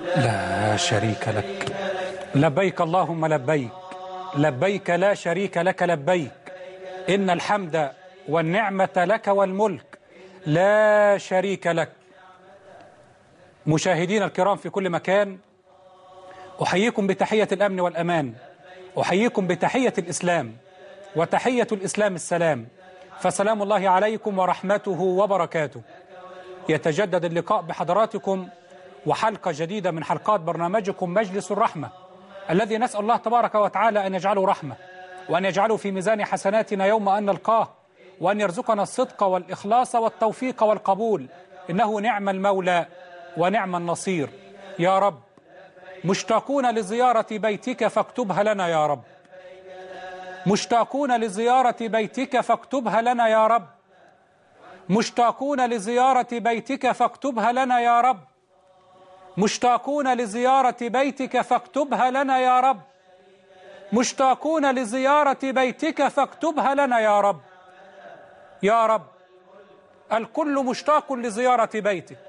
لا شريك لك. لبيك اللهم لبيك، لبيك لا شريك لك لبيك، إن الحمد والنعمة لك والملك لا شريك لك. مشاهدين الكرام في كل مكان، أحييكم بتحية الأمن والأمان، أحييكم بتحية الإسلام، وتحية الإسلام السلام، فسلام الله عليكم ورحمته وبركاته. يتجدد اللقاء بحضراتكم وحلقة جديدة من حلقات برنامجكم مجلس الرحمة، الذي نسأل الله تبارك وتعالى أن يجعله رحمة، وأن يجعله في ميزان حسناتنا يوم أن نلقاه، وأن يرزقنا الصدق والإخلاص والتوفيق والقبول، إنه نعم المولى ونعم النصير يا رب. مشتاقون لزيارة بيتك فاكتبها لنا يا رب، مشتاقون لزيارة بيتك فاكتبها لنا يا رب، مشتاقون لزيارة بيتك فاكتبها لنا يا رب، مشتاقون لزيارة بيتك فاكتبها لنا يا رب، مشتاقون لزيارة بيتك فاكتبها لنا يا رب. يا رب، الكل مشتاق لزيارة بيتك،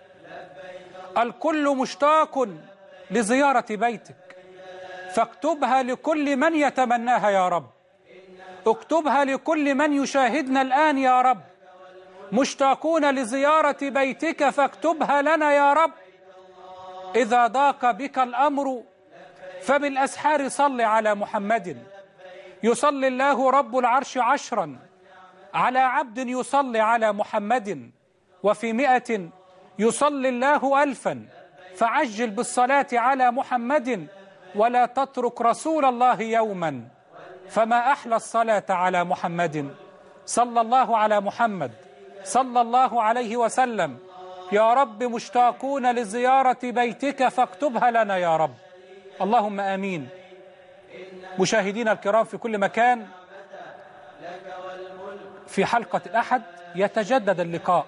الكل مشتاق لزيارة بيتك، فاكتبها لكل من يتمناها يا رب، اكتبها لكل من يشاهدنا الآن يا رب. مشتاقون لزيارة بيتك فاكتبها لنا يا رب. إذا ضاق بك الأمر فبالأسحار صل على محمد، يصلي الله رب العرش 10 على عبد يصلي على محمد، وفي 100 يصلي الله 1000، فعجل بالصلاة على محمد، ولا تترك رسول الله يوما، فما أحلى الصلاة على محمد. صلى الله على محمد صلى الله عليه وسلم. يا رب، مشتاقون لزيارة بيتك فاكتبها لنا يا رب، اللهم آمين. مشاهدينا الكرام في كل مكان، في حلقة الأحد يتجدد اللقاء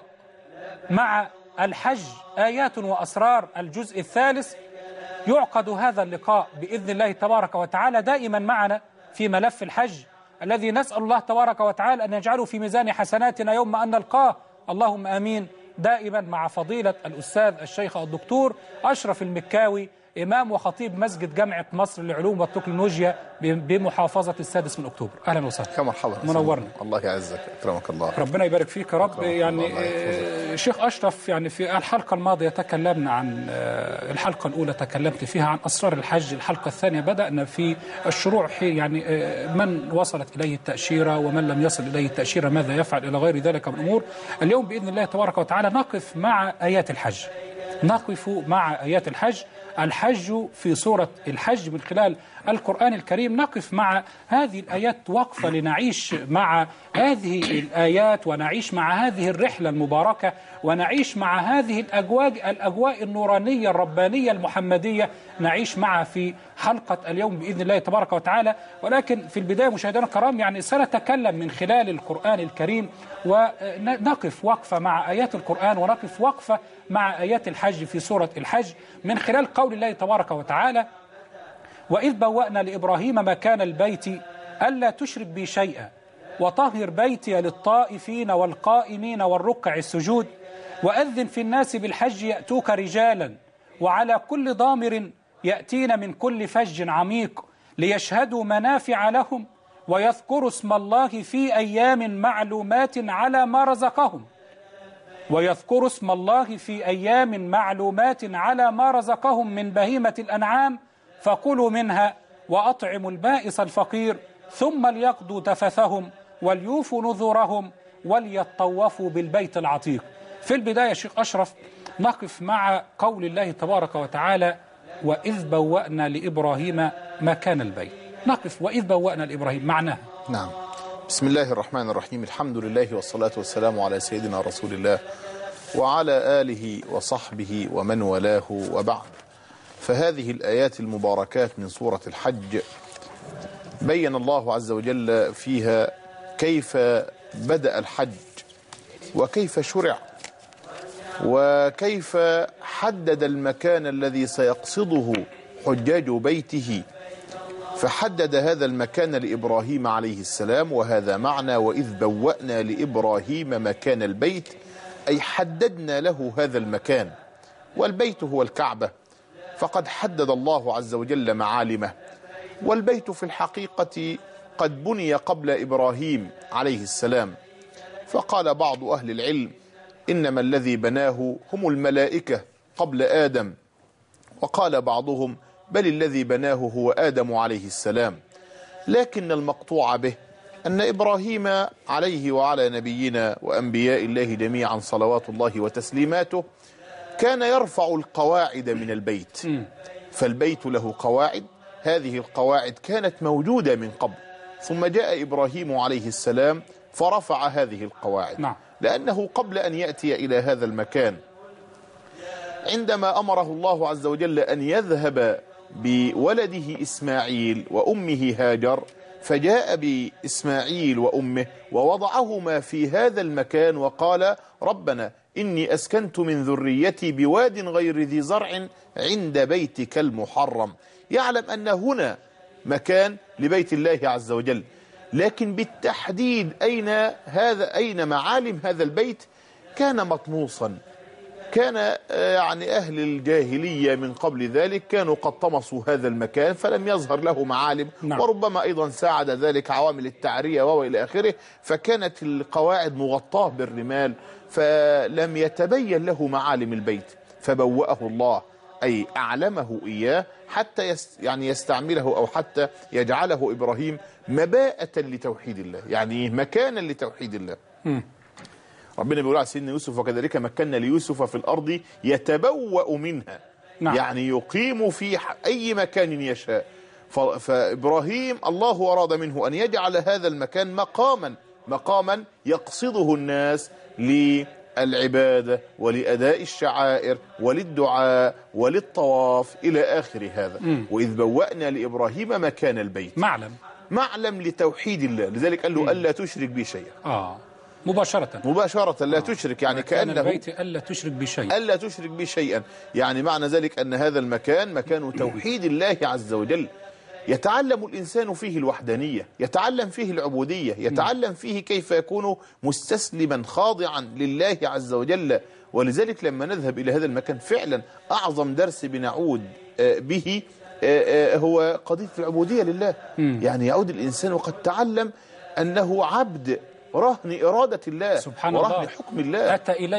مع الحج آيات وأسرار الجزء الثالث. يعقد هذا اللقاء بإذن الله تبارك وتعالى دائما معنا في ملف الحج، الذي نسأل الله تبارك وتعالى أن يجعله في ميزان حسناتنا يوم أن نلقاه، اللهم آمين. دائما مع فضيلة الأستاذ الشيخ الدكتور أشرف المكاوي، إمام وخطيب مسجد جامعة مصر للعلوم والتكنولوجيا بمحافظة السادس من أكتوبر. أهلا وسهلا. كما مرحبا، منورنا. الله يعزك، أكرمك الله. ربنا يبارك فيك يا رب. يعني شيخ أشرف، يعني في الحلقة الماضية تكلمنا عن الحلقة الأولى تكلمت فيها عن أسرار الحج، الحلقة الثانية بدأنا في الشروع، يعني من وصلت إليه التأشيرة ومن لم يصل إليه التأشيرة ماذا يفعل إلى غير ذلك من أمور. اليوم بإذن الله تبارك وتعالى نقف مع آيات الحج، نقف مع آيات الحج، الحج في سورة الحج من خلال القرآن الكريم. نقف مع هذه الآيات وقفة لنعيش مع هذه الآيات، ونعيش مع هذه الرحلة المباركة، ونعيش مع هذه الأجواء النورانية الربانية المحمدية، نعيش معها في حلقة اليوم بإذن الله تبارك وتعالى. ولكن في البداية مشاهدينا الكرام، يعني سنتكلم من خلال القرآن الكريم، ونقف وقفة مع آيات القرآن، ونقف وقفة مع آيات الحج في سورة الحج من خلال قول الله تبارك وتعالى: وإذ بوأنا لإبراهيم مكان البيت ألا تشرك بي شيئا وطهر بيتي للطائفين والقائمين والركع السجود وأذن في الناس بالحج يأتوك رجالا وعلى كل ضامر يأتين من كل فج عميق ليشهدوا منافع لهم ويذكروا اسم الله في أيام معلومات على ما رزقهم، ويذكروا اسم الله في أيام معلومات على ما رزقهم من بهيمة الأنعام فكلوا منها وأطعموا البائس الفقير ثم ليقضوا تفثهم وليوفوا نذورهم وليطوفوا بالبيت العتيق. في البداية شيخ أشرف، نقف مع قول الله تبارك وتعالى: وإذ بوأنا لإبراهيم مكان البيت. نقف وإذ بوأنا لإبراهيم، معناها. نعم. بسم الله الرحمن الرحيم، الحمد لله والصلاة والسلام على سيدنا رسول الله وعلى آله وصحبه ومن والاه، وبعد. فهذه الآيات المباركات من سورة الحج بين الله عز وجل فيها كيف بدأ الحج وكيف شرع وكيف حدد المكان الذي سيقصده حجاج بيته، فحدد هذا المكان لإبراهيم عليه السلام. وهذا معنى وإذ بوأنا لإبراهيم مكان البيت، أي حددنا له هذا المكان، والبيت هو الكعبة، فقد حدد الله عز وجل معالمه. والبيت في الحقيقة قد بني قبل إبراهيم عليه السلام، فقال بعض أهل العلم إنما الذي بناه هم الملائكة قبل آدم، وقال بعضهم بل الذي بناه هو آدم عليه السلام. لكن المقطوع به أن إبراهيم عليه وعلى نبينا وأنبياء الله جميعا صلوات الله وتسليماته كان يرفع القواعد من البيت، فالبيت له قواعد، هذه القواعد كانت موجودة من قبل، ثم جاء إبراهيم عليه السلام فرفع هذه القواعد. لأنه قبل أن يأتي إلى هذا المكان عندما أمره الله عز وجل أن يذهب بولده إسماعيل وأمه هاجر، فجاء بإسماعيل وأمه ووضعهما في هذا المكان وقال ربنا إني أسكنت من ذريتي بواد غير ذي زرع عند بيتك المحرم. يعلم أن هنا مكان لبيت الله عز وجل، لكن بالتحديد أين معالم هذا البيت كان مطموسا. كان يعني أهل الجاهلية من قبل ذلك كانوا قد طمسوا هذا المكان فلم يظهر له معالم. وربما أيضا ساعد ذلك عوامل التعرية وإلى آخره، فكانت القواعد مغطاة بالرمال فلم يتبين له معالم البيت، فبوأه الله أي أعلمه إياه حتى يعني يستعمله أو حتى يجعله إبراهيم مباءة لتوحيد الله، يعني مكانا لتوحيد الله. ربنا بيقول على سيدنا يوسف وكذلك مكنا ليوسف في الأرض يتبوأ منها، يعني يقيم في أي مكان يشاء. فإبراهيم الله أراد منه أن يجعل هذا المكان مقاما يقصده الناس للعبادة ولأداء الشعائر وللدعاء وللطواف إلى آخر هذا. وإذ بوأنا لإبراهيم مكان البيت معلم لتوحيد الله، لذلك قال له ألا تشرك بي شيئا. مباشرة لا تشرك، يعني كأنه البيت ألا تشرك بي شيئا، يعني معنى ذلك أن هذا المكان مكان توحيد الله عز وجل. يتعلم الإنسان فيه الوحدانية، يتعلم فيه العبودية، يتعلم فيه كيف يكون مستسلما خاضعا لله عز وجل. ولذلك لما نذهب إلى هذا المكان فعلا أعظم درس بنعود به هو قضية العبودية لله. يعني يعود الإنسان وقد تعلم أنه عبد رهن إرادة الله سبحان ورهن الله. حكم الله.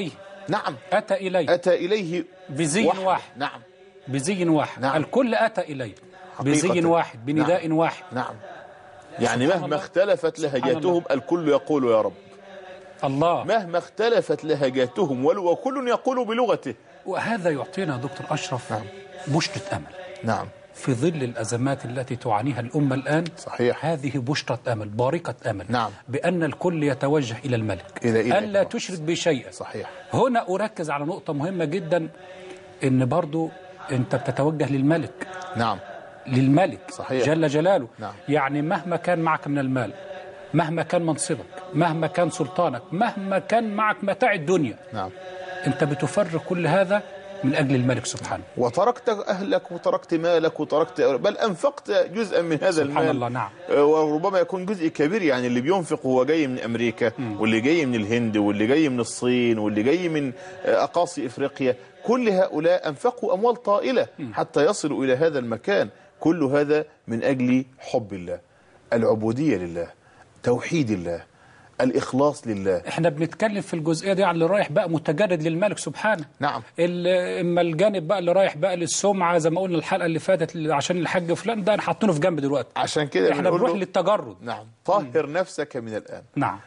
أتى إليه بزي واحد. بزي واحد. الكل أتى إليه بزي واحد بنداء واحد. يعني مهما اختلفت لهجاتهم الكل يقول يا رب. الله. مهما اختلفت لهجاتهم وكل يقول بلغته. وهذا يعطينا دكتور أشرف بشرة أمل. في ظل الأزمات التي تعانيها الأمة الآن. صحيح. هذه بشرة أمل، بارقة أمل. بأن الكل يتوجه إلى الملك ألا تشرك بشيء. صحيح. هنا أركز على نقطة مهمة جدا، إن برضو أنت بتتوجه للملك. للملك. صحيح. جل جلاله. يعني مهما كان معك من المال، مهما كان منصبك، مهما كان سلطانك، مهما كان معك متاع الدنيا، أنت بتفرق كل هذا من أجل الملك سبحانه. وتركت أهلك وتركت مالك وتركت بل أنفقت جزءا من هذا المال. سبحان الله. وربما يكون جزء كبير، يعني اللي بينفق هو جاي من أمريكا واللي جاي من الهند واللي جاي من الصين واللي جاي من أقاصي إفريقيا، كل هؤلاء أنفقوا أموال طائلة حتى يصلوا إلى هذا المكان. كل هذا من أجل حب الله، العبودية لله، توحيد الله، الإخلاص لله. احنا بنتكلم في الجزئية دي عن اللي رايح بقى متجرد للملك سبحانه. اما الجانب بقى اللي رايح بقى للسمعة زي ما قلنا الحلقة اللي فاتت عشان الحاج فلان، ده حاطينه في جنب دلوقتي. عشان كده احنا بنروح للتجرد. طهر نفسك من الآن.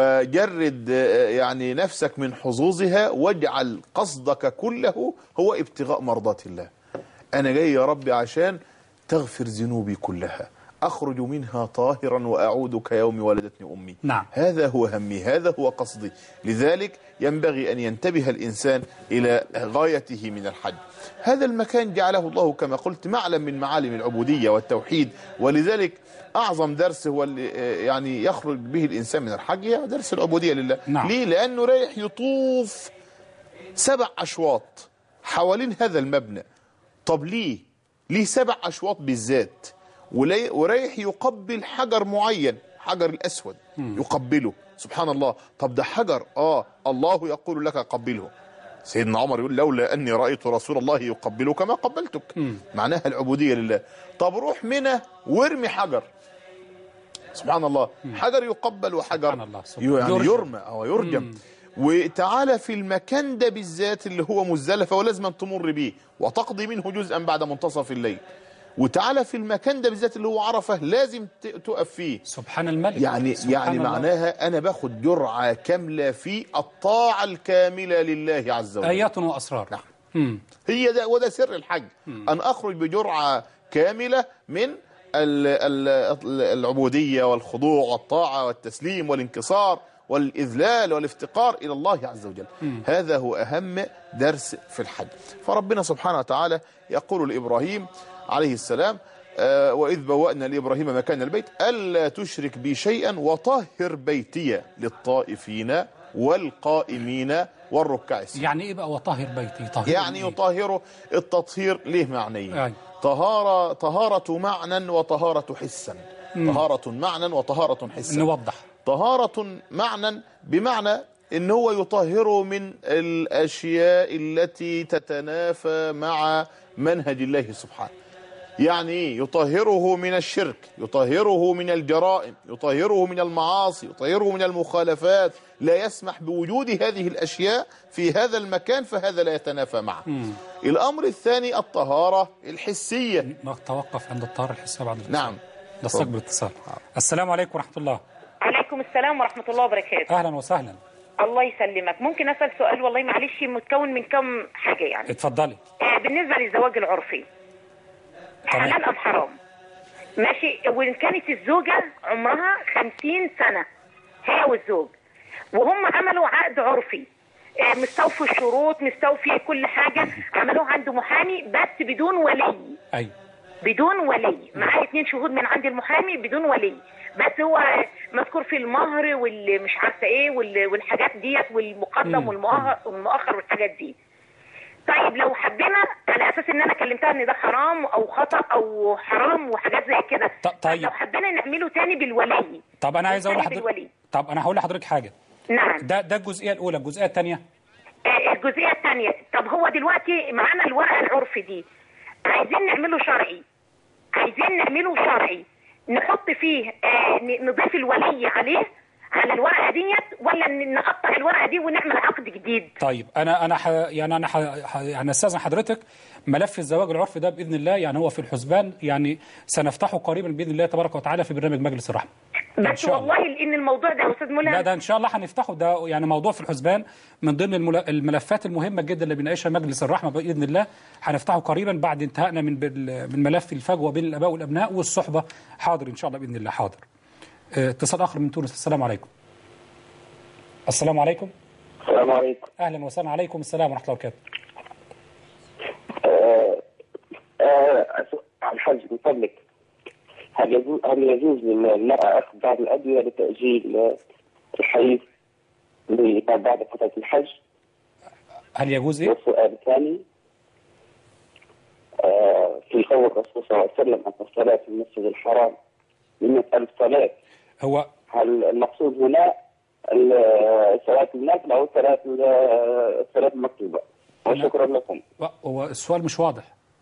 وجرد يعني نفسك من حظوظها، واجعل قصدك كله هو ابتغاء مرضات الله. أنا جاي يا ربي عشان تغفر ذنوبي كلها، أخرج منها طاهرا وأعود كيوم ولدتني أمي. هذا هو همي، هذا هو قصدي. لذلك ينبغي أن ينتبه الإنسان إلى غايته من الحج. هذا المكان جعله الله كما قلت معلم من معالم العبودية والتوحيد. ولذلك أعظم درس هو اللي يعني يخرج به الإنسان من الحج هي درس العبودية لله. ليه؟ لأنه رايح يطوف 7 أشواط حوالين هذا المبنى. طب ليه 7 أشواط بالذات؟ ورايح يقبل حجر معين، حجر الأسود يقبله. سبحان الله. طب ده حجر الله يقول لك قبله. سيدنا عمر يقول لولا أني رأيت رسول الله يقبلك ما قبلتك. معناها العبودية لله. طب روح منى وارمي حجر، سبحان الله، حجر يقبل وحجر يعني يرمى أو يرجم. وتعالى في المكان ده بالذات اللي هو مزدلفة ولازم أن تمر به وتقضي منه جزءا بعد منتصف الليل. وتعالى في المكان ده بالذات اللي هو عرفة لازم تقف فيه. سبحان الملك. يعني معناها أنا باخد جرعة كاملة في الطاعة الكاملة لله عز وجل. آيات وأسرار. نعم. هي ده وده سر الحج، أن أخرج بجرعة كاملة من العبودية والخضوع والطاعة والتسليم والانكسار والإذلال والافتقار إلى الله عز وجل. هذا هو أهم درس في الحج. فربنا سبحانه وتعالى يقول لإبراهيم عليه السلام: وإذ بوأنا لإبراهيم مكان البيت ألا تشرك بي شيئا وطهر بيتي للطائفين والقائمين والركع السجود. يعني إيه بقى وطهر بيتي؟ طهر يعني يطهره. التطهير ليه معنيين: طهارة معنى وطهارة حسا. طهارة معنى وطهارة حسا. نوضح. طهارة معنى بمعنى إن هو يطهره من الأشياء التي تتنافى مع منهج الله سبحانه. يعني ايه؟ يطهره من الشرك، يطهره من الجرائم، يطهره من المعاصي، يطهره من المخالفات. لا يسمح بوجود هذه الأشياء في هذا المكان، فهذا لا يتنافى معه. الأمر الثاني الطهارة الحسية. نتوقف عند الطهارة الحسية بعد الاتصال. نعم. نستقبل اتصال. السلام عليكم ورحمة الله. عليكم السلام ورحمة الله وبركاته. أهلا وسهلا. الله يسلمك. ممكن أسأل سؤال؟ والله معلش، متكون من كم حاجة يعني. اتفضلي. بالنسبة للزواج العرفي، حلال أم حرام؟ ماشي. وإن كانت الزوجة عمرها 50 سنة هي والزوج، وهم عملوا عقد عرفي مستوفي الشروط، مستوفي كل حاجة، عملوه عنده محامي بس بدون ولي. أي. بدون ولي، معاه 2 شهود من عند المحامي بدون ولي، بس هو مذكور في المهر واللي مش عارفه ايه والحاجات ديت والمقدم والمؤخر والحاجات دي. طيب لو حبينا على اساس ان انا كلمتها ان ده حرام او خطأ او حرام وحاجات زي كده، طيب لو حبينا نعمله تاني بالولي. طب انا عايز اقول لحضرتك، طب انا هقول لحضرتك حاجه. نعم. ده الجزئيه الاولى. الجزئيه الثانيه، الجزئيه الثانيه، طب هو دلوقتي معانا الورقه العرفي دي، عايزين نعمله شرعي، نحط فيه نضيف الولي عليه على الورقه ديت، ولا نقطع الورقه دي ونعمل عقد جديد؟ طيب انا استاذن حضرتك، ملف الزواج العرفي ده باذن الله يعني هو في الحسبان، يعني سنفتحه قريبا باذن الله تبارك وتعالى في برنامج مجلس الرحمه. بس والله لان الموضوع ده يا استاذ ملهم، لا ده ان شاء الله هنفتحه، ده يعني موضوع في الحسبان من ضمن الملفات المهمه جدا اللي بيناقشها مجلس الرحمه باذن الله. هنفتحه قريبا بعد انتهائنا من ملف الفجوه بين الاباء والابناء والصحبه. حاضر ان شاء الله باذن الله. حاضر. اتصال اخر من تونس. السلام عليكم. السلام عليكم. السلام عليكم. اهلا وسهلا. عليكم السلام ورحمه الله وبركاته. الحج من فضلك، هل يجوز للمرأة أخذ بعض الأدوية لتأجيل الحيض بعد فترة الحج؟ هل يجوز إيه؟ والسؤال الثاني، في قول الرسول صلى الله عليه وسلم أن الصلاة في المسجد الحرام من مسألة الصلاة، هل المقصود هنا الصلاة النافلة أو الصلاة المكتوبة؟ وشكرا لكم. هو السؤال مش واضح.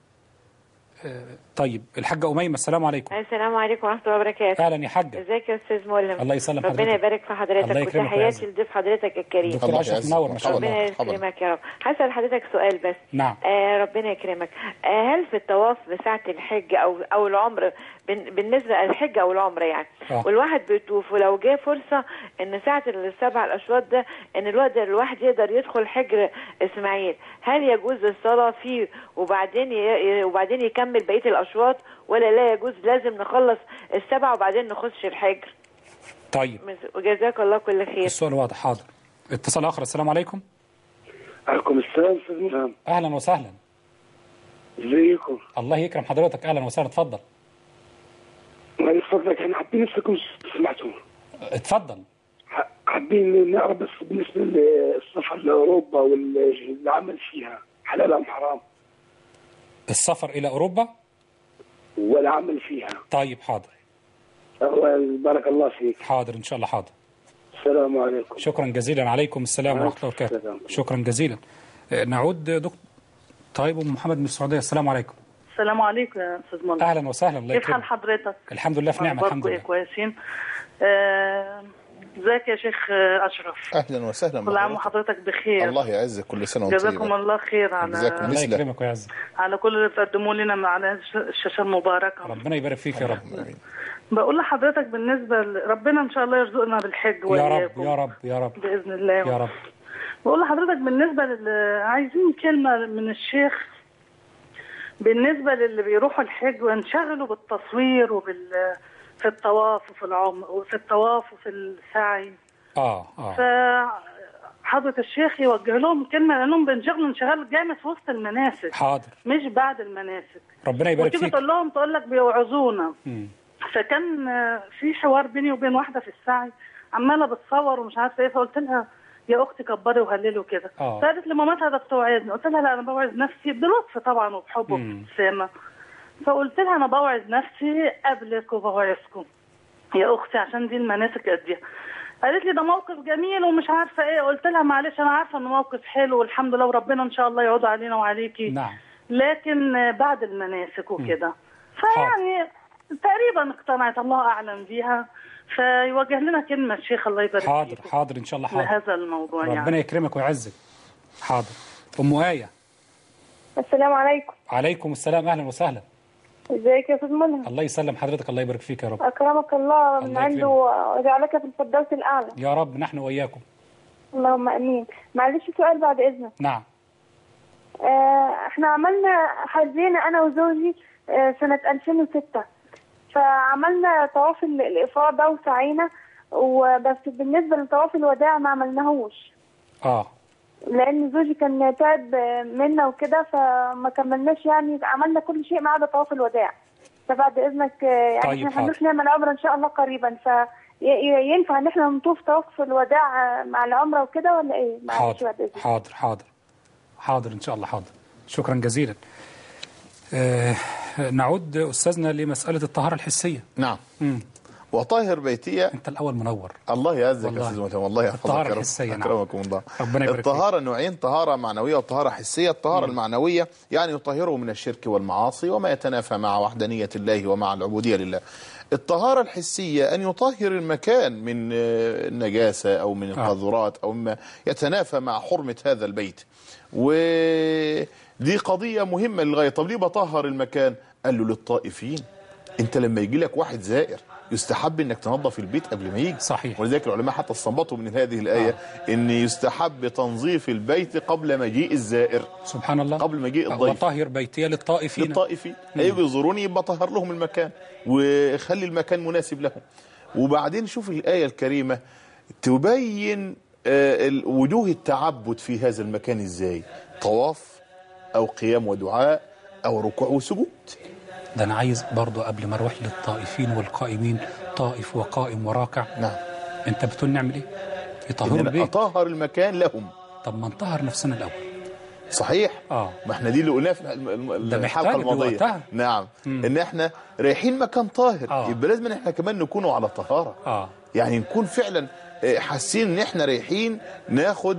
طيب الحاجة أميمة. السلام عليكم. السلام عليكم ورحمة الله وبركاته. أهلا يا حاجة. ازيك يا أستاذ ملهم؟ الله يسلم حضرتك. ربنا يبارك في حضرتك وتحياتي لضيف حضرتك الكريم. دكتور أشرف منور ما شاء الله. ربنا يكرمك يا رب. هسأل حضرتك سؤال بس. نعم. ربنا يكرمك. هل في الطواف بساعة الحج أو العمر، بالنسبة للحج أو العمر يعني، والواحد بيطوف ولو جاء فرصة إن ساعة ال7 الأشواط ده إن الواحد يقدر يدخل حجر إسماعيل، هل يجوز الصلاة فيه وبعدين يكمل بقية الأشواط، ولا لا يجوز لازم نخلص ال7 وبعدين نخش الحجر؟ طيب وجزاك الله كل خير. السؤال واضح. حاضر. اتصال آخر. السلام عليكم. عليكم السلام أستاذ ملهم. أهلا وسهلا. ازيكم؟ الله يكرم حضرتك. أهلا وسهلا. اتفضل. من فضلك احنا حابين نسألكم سمعتوا. اتفضل. حابين نعرف بس بالنسبة للسفر لأوروبا والعمل فيها، حلال أم حرام؟ السفر إلى أوروبا والعمل فيها. طيب حاضر. بارك الله فيك. حاضر إن شاء الله. حاضر. السلام عليكم. شكرا جزيلا. عليكم السلام ورحمة الله وبركاته. شكرا جزيلا. نعود دكتور. طيب ام محمد من السعوديه، السلام عليكم. السلام عليكم يا استاذ منى. اهلا وسهلا. الله يكرمك. كيف حال حضرتك؟ الحمد لله في نعمه الحمد لله. كويسين. ازيك يا شيخ اشرف؟ اهلا وسهلا. كل عام وحضرتك بخير. الله يعزك، كل سنه وانت طيب. جزاكم الله خير على الله يكرمك ويعزك على كل اللي بتقدموه لنا على الشاشه المباركه. ربنا يبارك فيك يا رب. بقول لحضرتك بالنسبه ربنا ان شاء الله يرزقنا بالحج وإياكم يا رب يا رب باذن الله يا رب. بقول لحضرتك بالنسبه عايزين كلمه من الشيخ بالنسبه للي بيروحوا الحج وينشغلوا بالتصوير في الطواف وفي العمر وفي الطواف وفي السعي. فحضرة الشيخ يوجه لهم كلمة لأنهم بينشغلوا انشغال جامد في وسط المناسك. حاضر. مش بعد المناسك. ربنا يبارك فيك. وتيجي تقول لهم تقول لك بيوعظونا. فكان في حوار بيني وبين واحدة في السعي عمالة بتصور ومش عارفة ايه، فقلت لها يا اختي كبري وهللي وكده. فقالت لي مامتها ده بتوعظني، قلت لها لا انا بوعظ نفسي بلطف طبعا وبحب وبابتسامة. فقلت لها انا بوعظ نفسي قبلك وبوعظكم يا اختي عشان دي المناسك اديها. قالت لي ده موقف جميل ومش عارفه ايه، قلت لها معلش انا عارفه انه موقف حلو والحمد لله وربنا ان شاء الله يعود علينا وعليكي. نعم. لكن بعد المناسك وكده فيعني تقريبا اقتنعت، الله اعلم بيها. فيوجه لنا كلمه الشيخ الله يبارك فيك. حاضر ان شاء الله. حاضر لهذا الموضوع ربنا يعني يكرمك ويعزك. حاضر. ام آية. السلام عليكم. عليكم السلام، اهلا وسهلا. ازيك يا استاذ منى؟ الله يسلم حضرتك، الله يبارك فيك يا رب. اكرمك الله من عنده وجعلك في الفردوس الاعلى يا رب، نحن واياكم اللهم امين. معلش سؤال بعد اذنك. نعم. احنا عملنا حجينا انا وزوجي سنه 2006، فعملنا طواف الافاضه وسعينا، وبس بالنسبه لطواف الوداع ما عملناهوش. لان زوجي كان تعب منا وكده فما كملناش، يعني عملنا كل شيء ما عدا طواف الوداع. فبعد اذنك يعني طيب احنا هنروح نعمل عمره ان شاء الله قريبا، فينفع ان احنا نطوف طواف الوداع مع العمره وكده ولا ايه؟ حاضر ان شاء الله. حاضر، شكرا جزيلا. نعود استاذنا لمساله الطهاره الحسيه. نعم. وطاهر بيتية. انت الاول منور. الله يعزك يا استاذ متهم، والله يحفظك. الطهاره الحسيه. اكرمكم الله. ربنا يبارك فيك. الطهاره نوعين، طهاره معنويه وطهاره حسيه. الطهاره المعنويه يعني يطهره من الشرك والمعاصي وما يتنافى مع وحدانيه الله ومع العبوديه لله. الطهاره الحسيه ان يطهر المكان من النجاسه او من القاذورات او مما يتنافى مع حرمه هذا البيت. ودي قضيه مهمه للغايه. طب ليه بطهر المكان؟ قال له للطائفين. انت لما يجي لك واحد زائر يستحب انك تنظف البيت قبل ما يجي. صحيح. ولذلك العلماء حتى استنبطوا من هذه الآية ان يستحب تنظيف البيت قبل مجيء الزائر. سبحان الله. قبل مجيء الضيف. وطهر بيتي للطائفين. هيجوا يزوروني يبقى طهر لهم المكان وخلي المكان مناسب لهم. وبعدين شوف الآية الكريمة تبين وجوه التعبد في هذا المكان ازاي، طواف او قيام ودعاء او ركوع وسجود. ده أنا عايز برضو قبل ما أروح للطائفين والقائمين، طائف وقائم وراكع. نعم. أنت بتقول نعمل إيه؟ يطهروا البيت. أطهر المكان لهم. طب ما نطهر نفسنا الأول. صحيح. ما احنا دي اللي قلناها في الحلقة الماضية. نعم. إن احنا رايحين مكان طاهر، يبقى لازم احنا كمان نكونوا على طهارة. يعني نكون فعلا حاسين إن احنا رايحين ناخد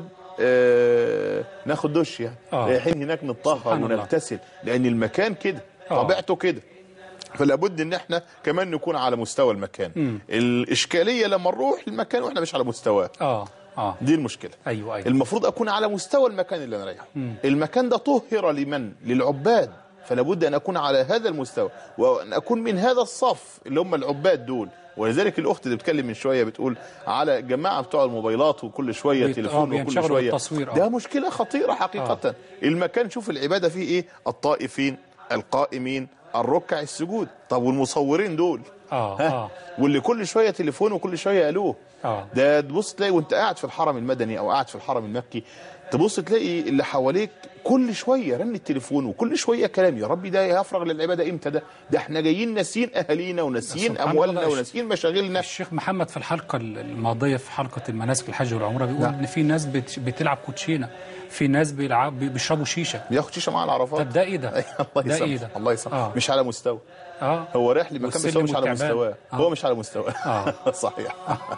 دش يعني. رايحين هناك نتطهر ونغتسل، لأن المكان كده طبيعته كده. فلا بد ان احنا كمان نكون على مستوى المكان. الاشكاليه لما نروح المكان واحنا مش على مستواه. دي المشكله. ايوه. المفروض اكون على مستوى المكان اللي انا رايحه. المكان ده طهر للعباد، فلا بد ان اكون على هذا المستوى وان اكون من هذا الصف اللي هم العباد دول. ولذلك الاخت اللي بتتكلم من شويه بتقول على جماعه بتوع الموبايلات وكل شويه تليفون وكل شويه ده مشكله خطيره حقيقه. المكان شوف العباده فيه ايه؟ الطائفين، القائمين، الركع، السجود. طب والمصورين دول واللي كل شويه تليفون وكل شويه قالوه ده تبص تلاقي وانت قاعد في الحرم المدني او قاعد في الحرم المكي، تبص تلاقي اللي حواليك كل شويه رن التليفون وكل شويه كلام، يا ربي ده هيفرغ للعباده امتى؟ ده احنا جايين ناسيين اهالينا وناسيين اموالنا وناسيين مشاغلنا. الشيخ محمد في الحلقه الماضيه في حلقه المناسك الحج والعمره بيقول ان في ناس بتلعب كوتشينه، في ناس بيشربوا شيشه، بياخد شيشه مع العرفات. طب ده ايه ده؟ الله يسامحه الله يسامحه. مش على مستوى. هو رايح لمكان بس هو مش على مستواه. هو مش على مستواه. صحيح.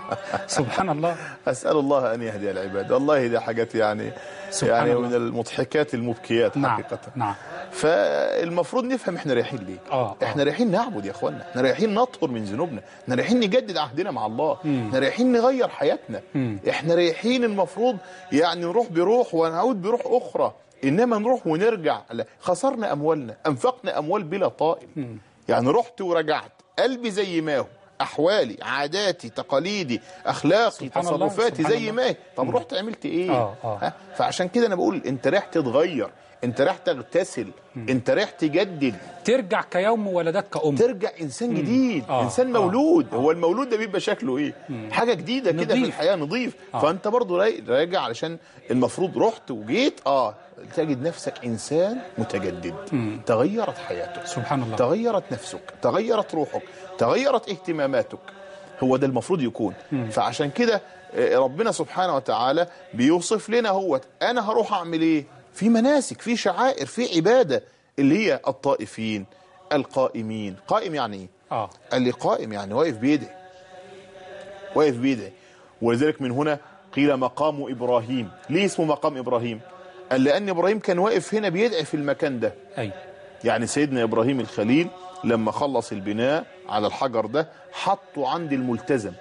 سبحان الله. اسال الله ان يهدي العباد. والله دي حاجات يعني من المضحكات المبكيات حقيقه. نعم. فالمفروض نفهم احنا رايحين ليه. احنا رايحين نعبد يا اخوانا، احنا رايحين نطهر من ذنوبنا، احنا رايحين نجدد عهدنا مع الله، احنا رايحين نغير حياتنا، احنا رايحين المفروض يعني نروح بروح ونعود بروح اخرى، انما نروح ونرجع خسرنا اموالنا، انفقنا اموال بلا طائل. يعني رحت ورجعت، قلبي زي ما هو، احوالي، عاداتي، تقاليدي، اخلاقي، تصرفاتي زي ما هي. طب رحت عملت ايه؟ فعشان كده انا بقول انت رايح تتغير، انت رايح تغتسل، انت رايح تجدد، ترجع كيوم ولدتك ام، ترجع انسان جديد، انسان مولود. هو المولود ده بيبقى شكله ايه؟ حاجه جديده كده في الحياه، نظيف. فانت برضو راجع علشان المفروض رحت وجيت تجد نفسك انسان متجدد. تغيرت حياتك، سبحان الله، تغيرت نفسك، تغيرت روحك، تغيرت اهتماماتك. هو ده المفروض يكون. فعشان كده ربنا سبحانه وتعالى بيوصف لنا انا هروح اعمل ايه؟ في مناسك، في شعائر، في عباده اللي هي الطائفين القائمين. قائم يعني ايه؟ اللي قائم يعني واقف بيدعي، واقف بيدعي. ولذلك من هنا قيل مقام ابراهيم. ليه اسمه مقام ابراهيم؟ قال لان ابراهيم كان واقف هنا بيدعي في المكان ده. يعني سيدنا ابراهيم الخليل لما خلص البناء على الحجر ده حطه عند الملتزم.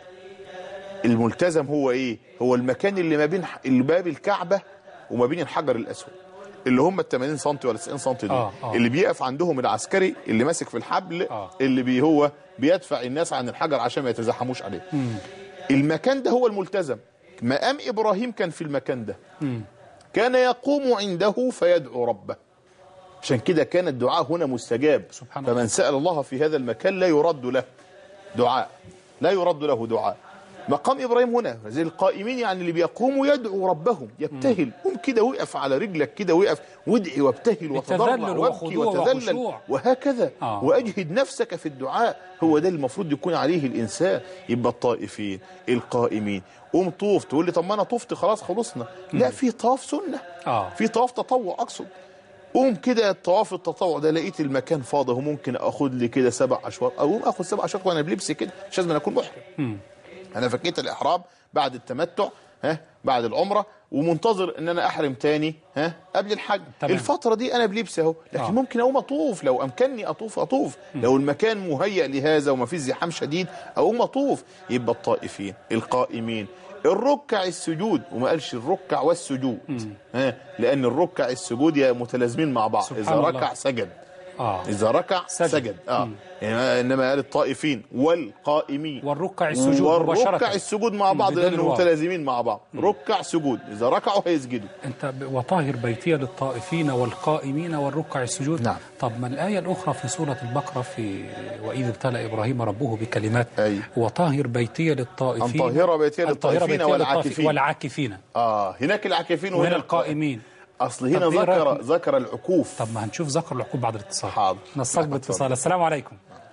الملتزم هو ايه؟ هو المكان اللي ما بين باب الكعبه وما بين الحجر الاسود، اللي هم 80 سم ولا 90 سم دول. اللي بيقف عندهم العسكري اللي ماسك في الحبل، اللي هو بيدفع الناس عن الحجر عشان ما يتزحموش عليه. المكان ده هو الملتزم. مقام ابراهيم كان في المكان ده. كان يقوم عنده فيدعو ربه. عشان كده كان الدعاء هنا مستجاب. فمن سأل الله في هذا المكان لا يرد له دعاء، لا يرد له دعاء. مقام إبراهيم هنا زي القائمين، يعني اللي بيقوموا يدعوا ربهم، يبتهل. قم كده وقف على رجلك كده، وقف وادعي وابتهل وتضرع وابكي وتذلل وهكذا. واجهد نفسك في الدعاء. هو ده المفروض يكون عليه الإنسان. يبقى الطائفين القائمين. قوم طوف. تقول لي طب ما انا طفت خلاص خلصنا. لا، في طواف سنة، في طواف تطوع اقصد. قوم كده الطواف التطوع ده، لقيت المكان فاضي وممكن اخد لي كده 7 أشواط، اقوم اخد 7 أشواط وانا بلبسي كده، مش لازم اكون محرم. انا فكيت الاحرام بعد التمتع، بعد العمره، ومنتظر ان انا احرم تاني قبل الحج. الفتره دي انا بلبسي اهو، لكن ممكن اقوم اطوف لو امكنني اطوف. لو المكان مهيأ لهذا وما فيش زحام شديد اقوم اطوف. يبقى الطائفين القائمين. الركع السجود، وما قالش الركع والسجود، لان الركع السجود متلازمين مع بعض. اذا ركع سجد، إذا ركع سجد. يعني إنما قال الطائفين والقائمين والركع السجود مباشرة. والركع السجود مع بعض لأنهم متلازمين مع بعض. ركع سجود، إذا ركعوا هيسجدوا. أنت وطاهر بيتي للطائفين والقائمين والركع السجود. نعم. طب ما الآية الأخرى في سورة البقرة في وإذ ابتلى إبراهيم ربه بكلمات وطاهر بيتي للطائفين، أن طهر بيتي للطائفين والعاكفين. هناك العاكفين وهنا القائمين. أصل هنا ذكر العكوف. طب ما هنشوف ذكر العكوف بعد الاتصال. حاضر. نستقبل اتصال. السلام عليكم.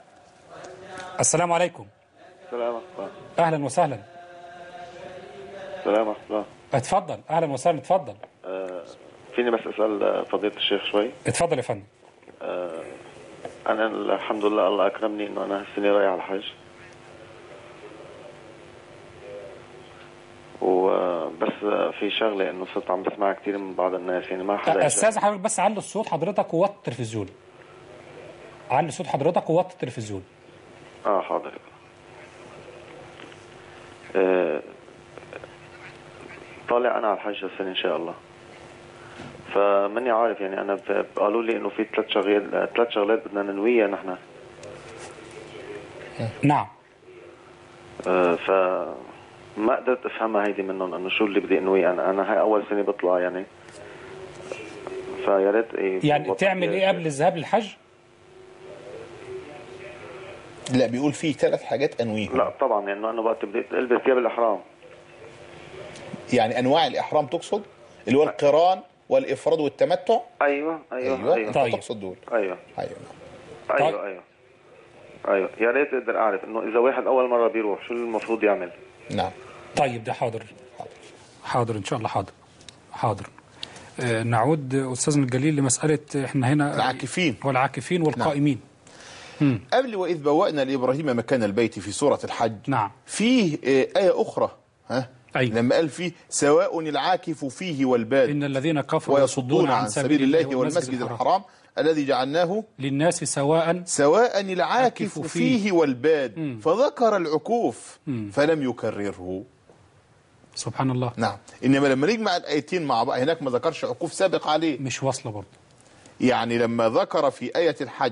السلام عليكم. السلام عليكم. أهلا وسهلا. السلام عليكم. اتفضل. أهلا وسهلا. اتفضل. فيني بس أسأل فضيلة الشيخ شوي؟ اتفضل يا فندم. أنا الحمد لله الله أكرمني إنه أنا هالسنة رايح على الحج، وبس في شغله انه صرت عم بسمع كثير من بعض الناس، يعني ما حدا. استاذ حضرتك بس علي الصوت حضرتك ووطي التلفزيون. علي صوت حضرتك ووطي التلفزيون. حاضر. طالع انا على الحج السنه ان شاء الله، فماني عارف يعني انا قالوا لي انه في 3 شغلات بدنا ننويها نحن. نعم. ما قدرت افهمها هيدي منهم، انه شو اللي بدي انويه. انا هاي اول سنه بطلع يعني، فيا ريت يعني تعمل ايه قبل الذهاب للحج؟ لا، بيقول في 3 حاجات انويهم. لا طبعا، لانه انا وقت بديت البس ثياب الاحرام. يعني انواع الاحرام تقصد؟ اللي هو القران والإفراد والتمتع. أيوة. طيب. تقصد دول. أيوة. يا ريت أقدر أعرف إنه إذا واحد أول مرة بيروح شو المفروض يعمل. نعم. طيب ده حاضر إن شاء الله. حاضر. نعود أستاذنا الجليل لمسألة إحنا هنا والعاكفين والقائمين. نعم. قبل وإذ بوأنا لإبراهيم مكان البيت في سورة الحج. نعم. فيه آية أخرى لما قال فيه سواء العاكف فيه والباد إن الذين كفروا ويصدون عن سبيل الله والمسجد الحرام الذي جعلناه للناس سواء العاكف فيه والباد فذكر العكوف فلم يكرره. سبحان الله. نعم. إنما لما نجمع الآيتين مع بعض هناك ما ذكرش عكوف سابق عليه، مش واصلة برضه. يعني لما ذكر في آية الحج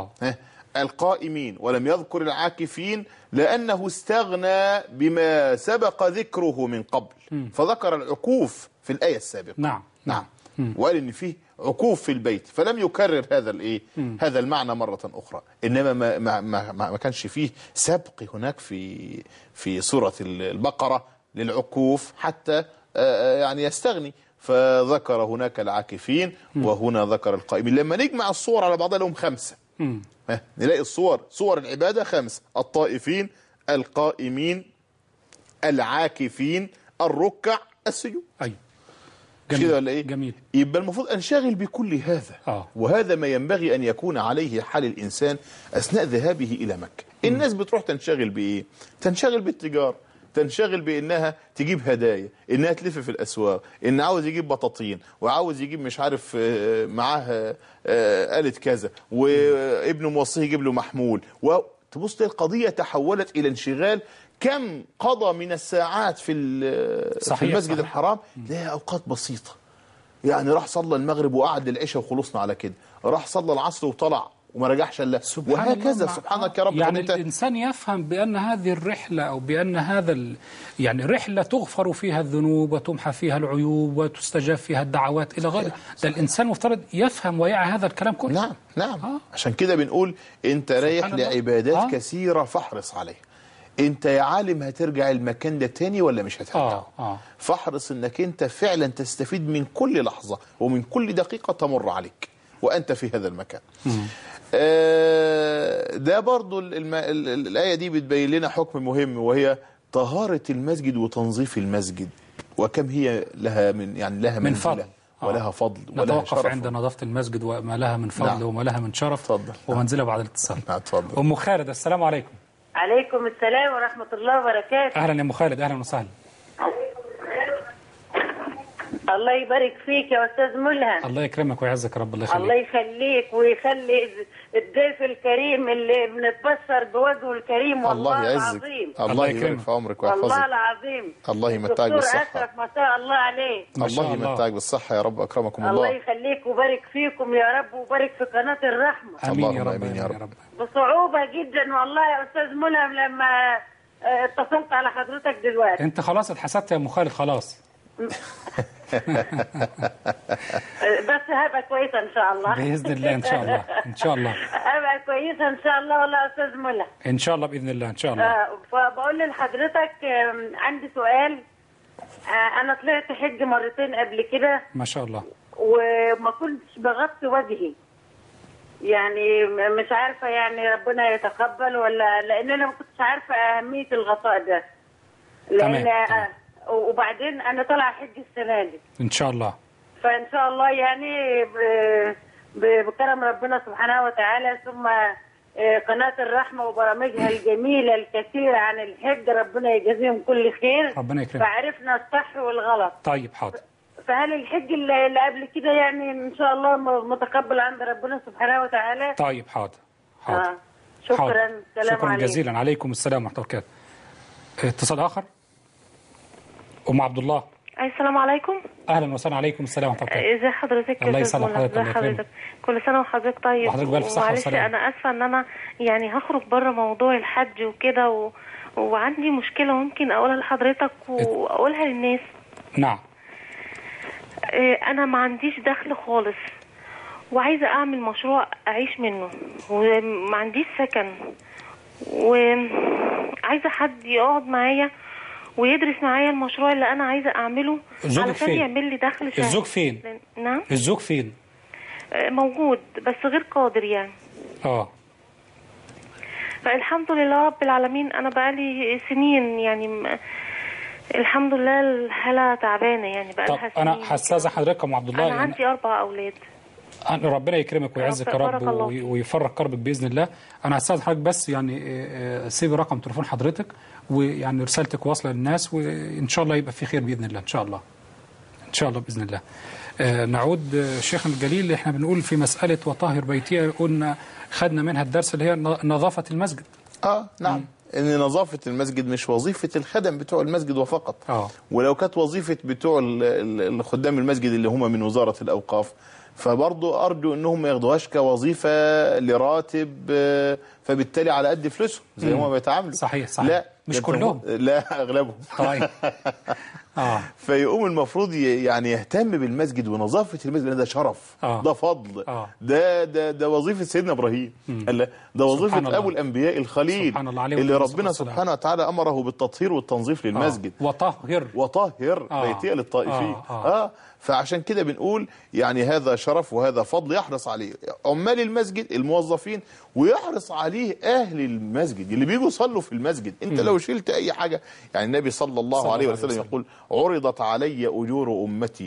القائمين ولم يذكر العاكفين لأنه استغنى بما سبق ذكره من قبل فذكر العكوف في الآية السابقة. نعم. وقال إن فيه عكوف في البيت فلم يكرر هذا المعنى مرة أخرى. إنما ما كانش فيه سبق هناك في سورة البقرة للعكوف حتى يعني يستغني، فذكر هناك العاكفين وهنا ذكر القائمين. لما نجمع الصور على بعضها لهم 5 نلاقي صور العبادة 5: الطائفين، القائمين، العاكفين، الركع، السجود. أيوة. كده ولا إيه؟ جميل. يبقى المفروض أنشغل بكل هذا. وهذا ما ينبغي أن يكون عليه حال الإنسان أثناء ذهابه إلى مكة. الناس بتروح تنشغل بإيه؟ تنشغل بالتجارة، تنشغل بأنها تجيب هدايا، إنها تلف في الأسواق، إن عاوز يجيب بطاطين وعاوز يجيب مش عارف معاه آلة كذا وابنه موصيه يجيب له محمول، وتبص القضية تحولت إلى انشغال. كم قضى من الساعات في المسجد الحرام؟ لا، أوقات بسيطة. يعني راح صلى المغرب وقعد للعشاء وخلصنا على كده، راح صلى العصر وطلع وما رجعش الا وهكذا. سبحانك يا رب. يعني الإنسان يفهم بأن هذه الرحلة أو بأن هذا يعني رحلة تغفر فيها الذنوب وتمحى فيها العيوب وتستجاب فيها الدعوات إلى غيره. ده الإنسان مفترض يفهم ويعي هذا الكلام كله. نعم. عشان كده بنقول أنت رايح لعبادات كثيرة فاحرص عليها. أنت يا عالم هترجع المكان ده تاني ولا مش هترجع؟ فاحرص أنك أنت فعلا تستفيد من كل لحظة ومن كل دقيقة تمر عليك وأنت في هذا المكان. ده برضو الآية دي بتبين لنا حكم مهم، وهي طهارة المسجد وتنظيف المسجد، وكم هي لها من فضل ولها فضل ولها شرف. نتوقف عند نظافة المسجد وما لها من فضل وما لها من شرف. ومنزلة بعد الاتصال. اتفضل. أم خالد، السلام عليكم. عليكم السلام ورحمة الله وبركاته. أهلا يا أم خالد، أهلا وسهلا. الله يبارك فيك يا أستاذ ملهم. الله يكرمك ويعزك رب. الله يخليك. الله يخليك ويخلي الضيف الكريم اللي بنتبصر بوجهه الكريم. والله العظيم. الله يكرمك في عمرك ويحفظك. والله العظيم. الله يمتعك بالصحة. الدكتور أشرف ما شاء الله عليه. الله يمتعك بالصحة يا رب، أكرمكم الله. الله يخليك وبارك فيكم يا رب، وبارك في قناة الرحمة. آمين يا رب. آمين يا رب. بصعوبة جدا والله يا أستاذ ملهم لما اتصلت على حضرتك دلوقتي. أنت خلاص اتحسدت يا أم خالد خلاص. بس هبقى كويسة إن شاء الله بإذن الله. إن شاء الله إن شاء الله هبقى كويسة إن شاء الله والله يا أستاذ ملهم. إن شاء الله بإذن الله إن شاء الله. فبقول لحضرتك عندي سؤال. أنا طلعت حج مرتين قبل كده ما شاء الله، وما كنتش بغطي وجهي، يعني مش عارفة يعني ربنا يتقبل ولا، لأن أنا ما كنتش عارفة أهمية الغطاء ده، لأن وبعدين أنا طالعة حج السنة دي إن شاء الله. فإن شاء الله يعني بكرم ربنا سبحانه وتعالى، ثم قناة الرحمة وبرامجها الجميلة الكثيرة عن الحج، ربنا يجزيهم كل خير. ربنا يكرمك. فعرفنا الصح والغلط. طيب حاضر. فهل الحج اللي قبل كده يعني إن شاء الله متقبل عند ربنا سبحانه وتعالى؟ طيب حاضر. شكرا. سلام شكرا عليكم. جزيلا. عليكم السلام ورحمة الله وبركاته. اتصال آخر. أم عبد الله. السلام عليكم. اهلا وسهلا. عليكم السلام ورحمه الله. ازي حضرتك؟ الله يسلم حضرتك. كل سنه وحضرتك طيب. وحضرتك بالف صحه وسلامه. انا اسفه ان انا يعني هخرج بره موضوع الحج وكده وعندي مشكله ممكن اقولها لحضرتك واقولها للناس. نعم. انا ما عنديش دخل خالص وعايزه اعمل مشروع اعيش منه، وما عنديش سكن، وعايزه حد يقعد معايا ويدرس معايا المشروع اللي انا عايزه اعمله علشان يعمل لي دخل شهري. الزوج فين؟ نعم الزوج فين؟ موجود بس غير قادر يعني. فالحمد لله رب العالمين انا بقالي سنين يعني الحمد لله الحاله تعبانه يعني بقى لها سنين. انا هستاذن حضرتك ام عبد الله، انا عندي 4 اولاد. ربنا يكرمك ويعزك يا رب ويفرج كربك باذن الله. انا هستاذن حضرتك بس يعني سيبي رقم تليفون حضرتك ويعني رسالتك واصله للناس وان شاء الله يبقى في خير باذن الله. ان شاء الله ان شاء الله باذن الله. نعود شيخنا الجليل، احنا بنقول في مساله وطهر بيتي، قلنا خدنا منها الدرس اللي هي نظافه المسجد. نعم. ان نظافه المسجد مش وظيفه الخدم بتوع المسجد وفقط. ولو كانت وظيفه بتوع الخدام المسجد اللي هم من وزاره الاوقاف فبرضه ارجو انهم ما ياخدوهاش كوظيفه لراتب فبالتالي على قد فلوسهم زي ما بيتعاملوا. صحيح. لا مش كلهم، لا اغلبهم. طيب. فيقوم المفروض يعني يهتم بالمسجد ونظافه المسجد، لان ده شرف، ده فضل، ده وظيفه سيدنا ابراهيم، ده وظيفه ابو الانبياء الخليل اللي ربنا سبحانه وتعالى امره بالتطهير والتنظيف للمسجد. وطهر بيتي للطائفين. فعشان كده بنقول يعني هذا شرف وهذا فضل يحرص عليه عمال المسجد الموظفين، ويحرص عليه أهل المسجد اللي بيجوا يصلوا في المسجد. انت لو شلت أي حاجة، يعني النبي صلى الله عليه وسلم يقول عرضت علي أجور أمتي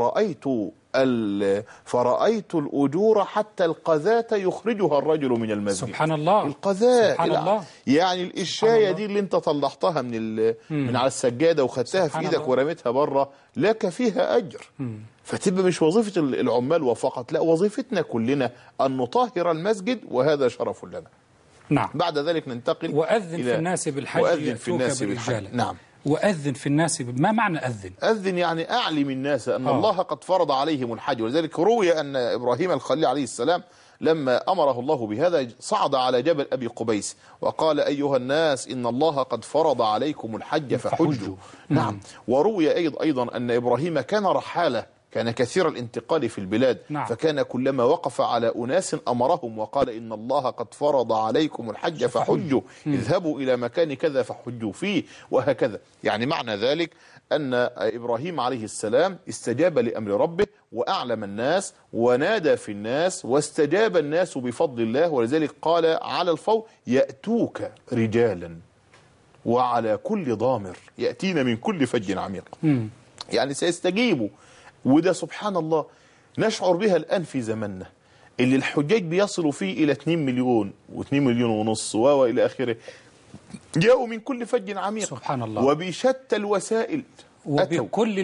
فرأيت الأجور حتى القذاة يخرجها الرجل من المسجد. سبحان الله. القذاة سبحان الله. يعني الإشاية دي اللي انت طلعتها من على السجادة وخدتها في ايدك ورميتها بره لك فيها أجر. فتبقى مش وظيفة العمال وفقط، لا وظيفتنا كلنا أن نطهر المسجد، وهذا شرف لنا. نعم. بعد ذلك ننتقل وأذن في الناس بالحج يأتوك برجال. نعم. وأذن في الناس ما معنى أذن؟ أذن يعني أعلم الناس أن الله قد فرض عليهم الحج. ولذلك روي أن إبراهيم الخليل عليه السلام لما أمره الله بهذا صعد على جبل أبي قبيس وقال أيها الناس إن الله قد فرض عليكم الحج فحجوا. نعم. وروي أيضا أن إبراهيم كان رحالة، كان كثير الانتقال في البلاد. نعم. فكان كلما وقف على أناس أمرهم وقال إن الله قد فرض عليكم الحج فحجوا، اذهبوا إلى مكان كذا فحجوا فيه، وهكذا. يعني معنى ذلك أن إبراهيم عليه السلام استجاب لأمر ربه وأعلم الناس ونادى في الناس واستجاب الناس بفضل الله. ولذلك قال على الفور يأتوك رجالا وعلى كل ضامر يأتين من كل فج عميق. يعني سيستجيبوا. وده سبحان الله نشعر بها الآن في زمننا اللي الحجاج بيصلوا فيه إلى 2 مليون و2 مليون ونص وإلى آخره، جاءوا من كل فج عميق. سبحان الله. وبشتى الوسائل وبكل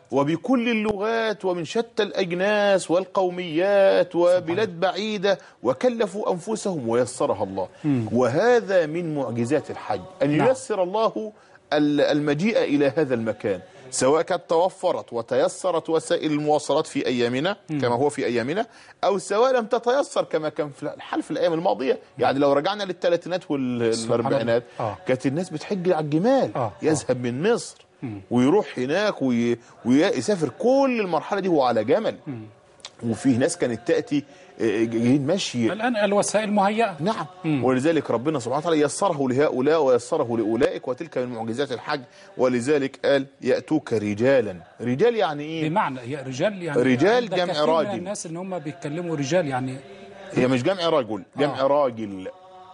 اللغات ومن شتى الأجناس والقوميات وبلاد بعيدة، وكلفوا أنفسهم ويسرها الله. وهذا من معجزات الحج أن ييسر الله المجيء إلى هذا المكان، سواء كانت توفرت وتيسرت وسائل المواصلات في أيامنا كما هو في أيامنا، أو سواء لم تتيسر كما كان في الحال في الأيام الماضية. يعني لو رجعنا للثلاثينات والأربعينات كانت الناس بتحج على الجمال، يذهب من مصر ويروح هناك ويسافر كل المرحلة دي هو على جمل. وفي ناس كانت تأتي جايين ماشية. الآن الوسائل مهيئة. نعم. ولذلك ربنا سبحانه وتعالى يسره لهؤلاء ويسره لأولئك، وتلك من معجزات الحج. ولذلك قال يأتوك رجالا. رجال يعني إيه؟ بمعنى رجال يعني رجال جمع راجل. الناس إن هم بيتكلموا رجال يعني هي مش جمع رجل، جمع راجل.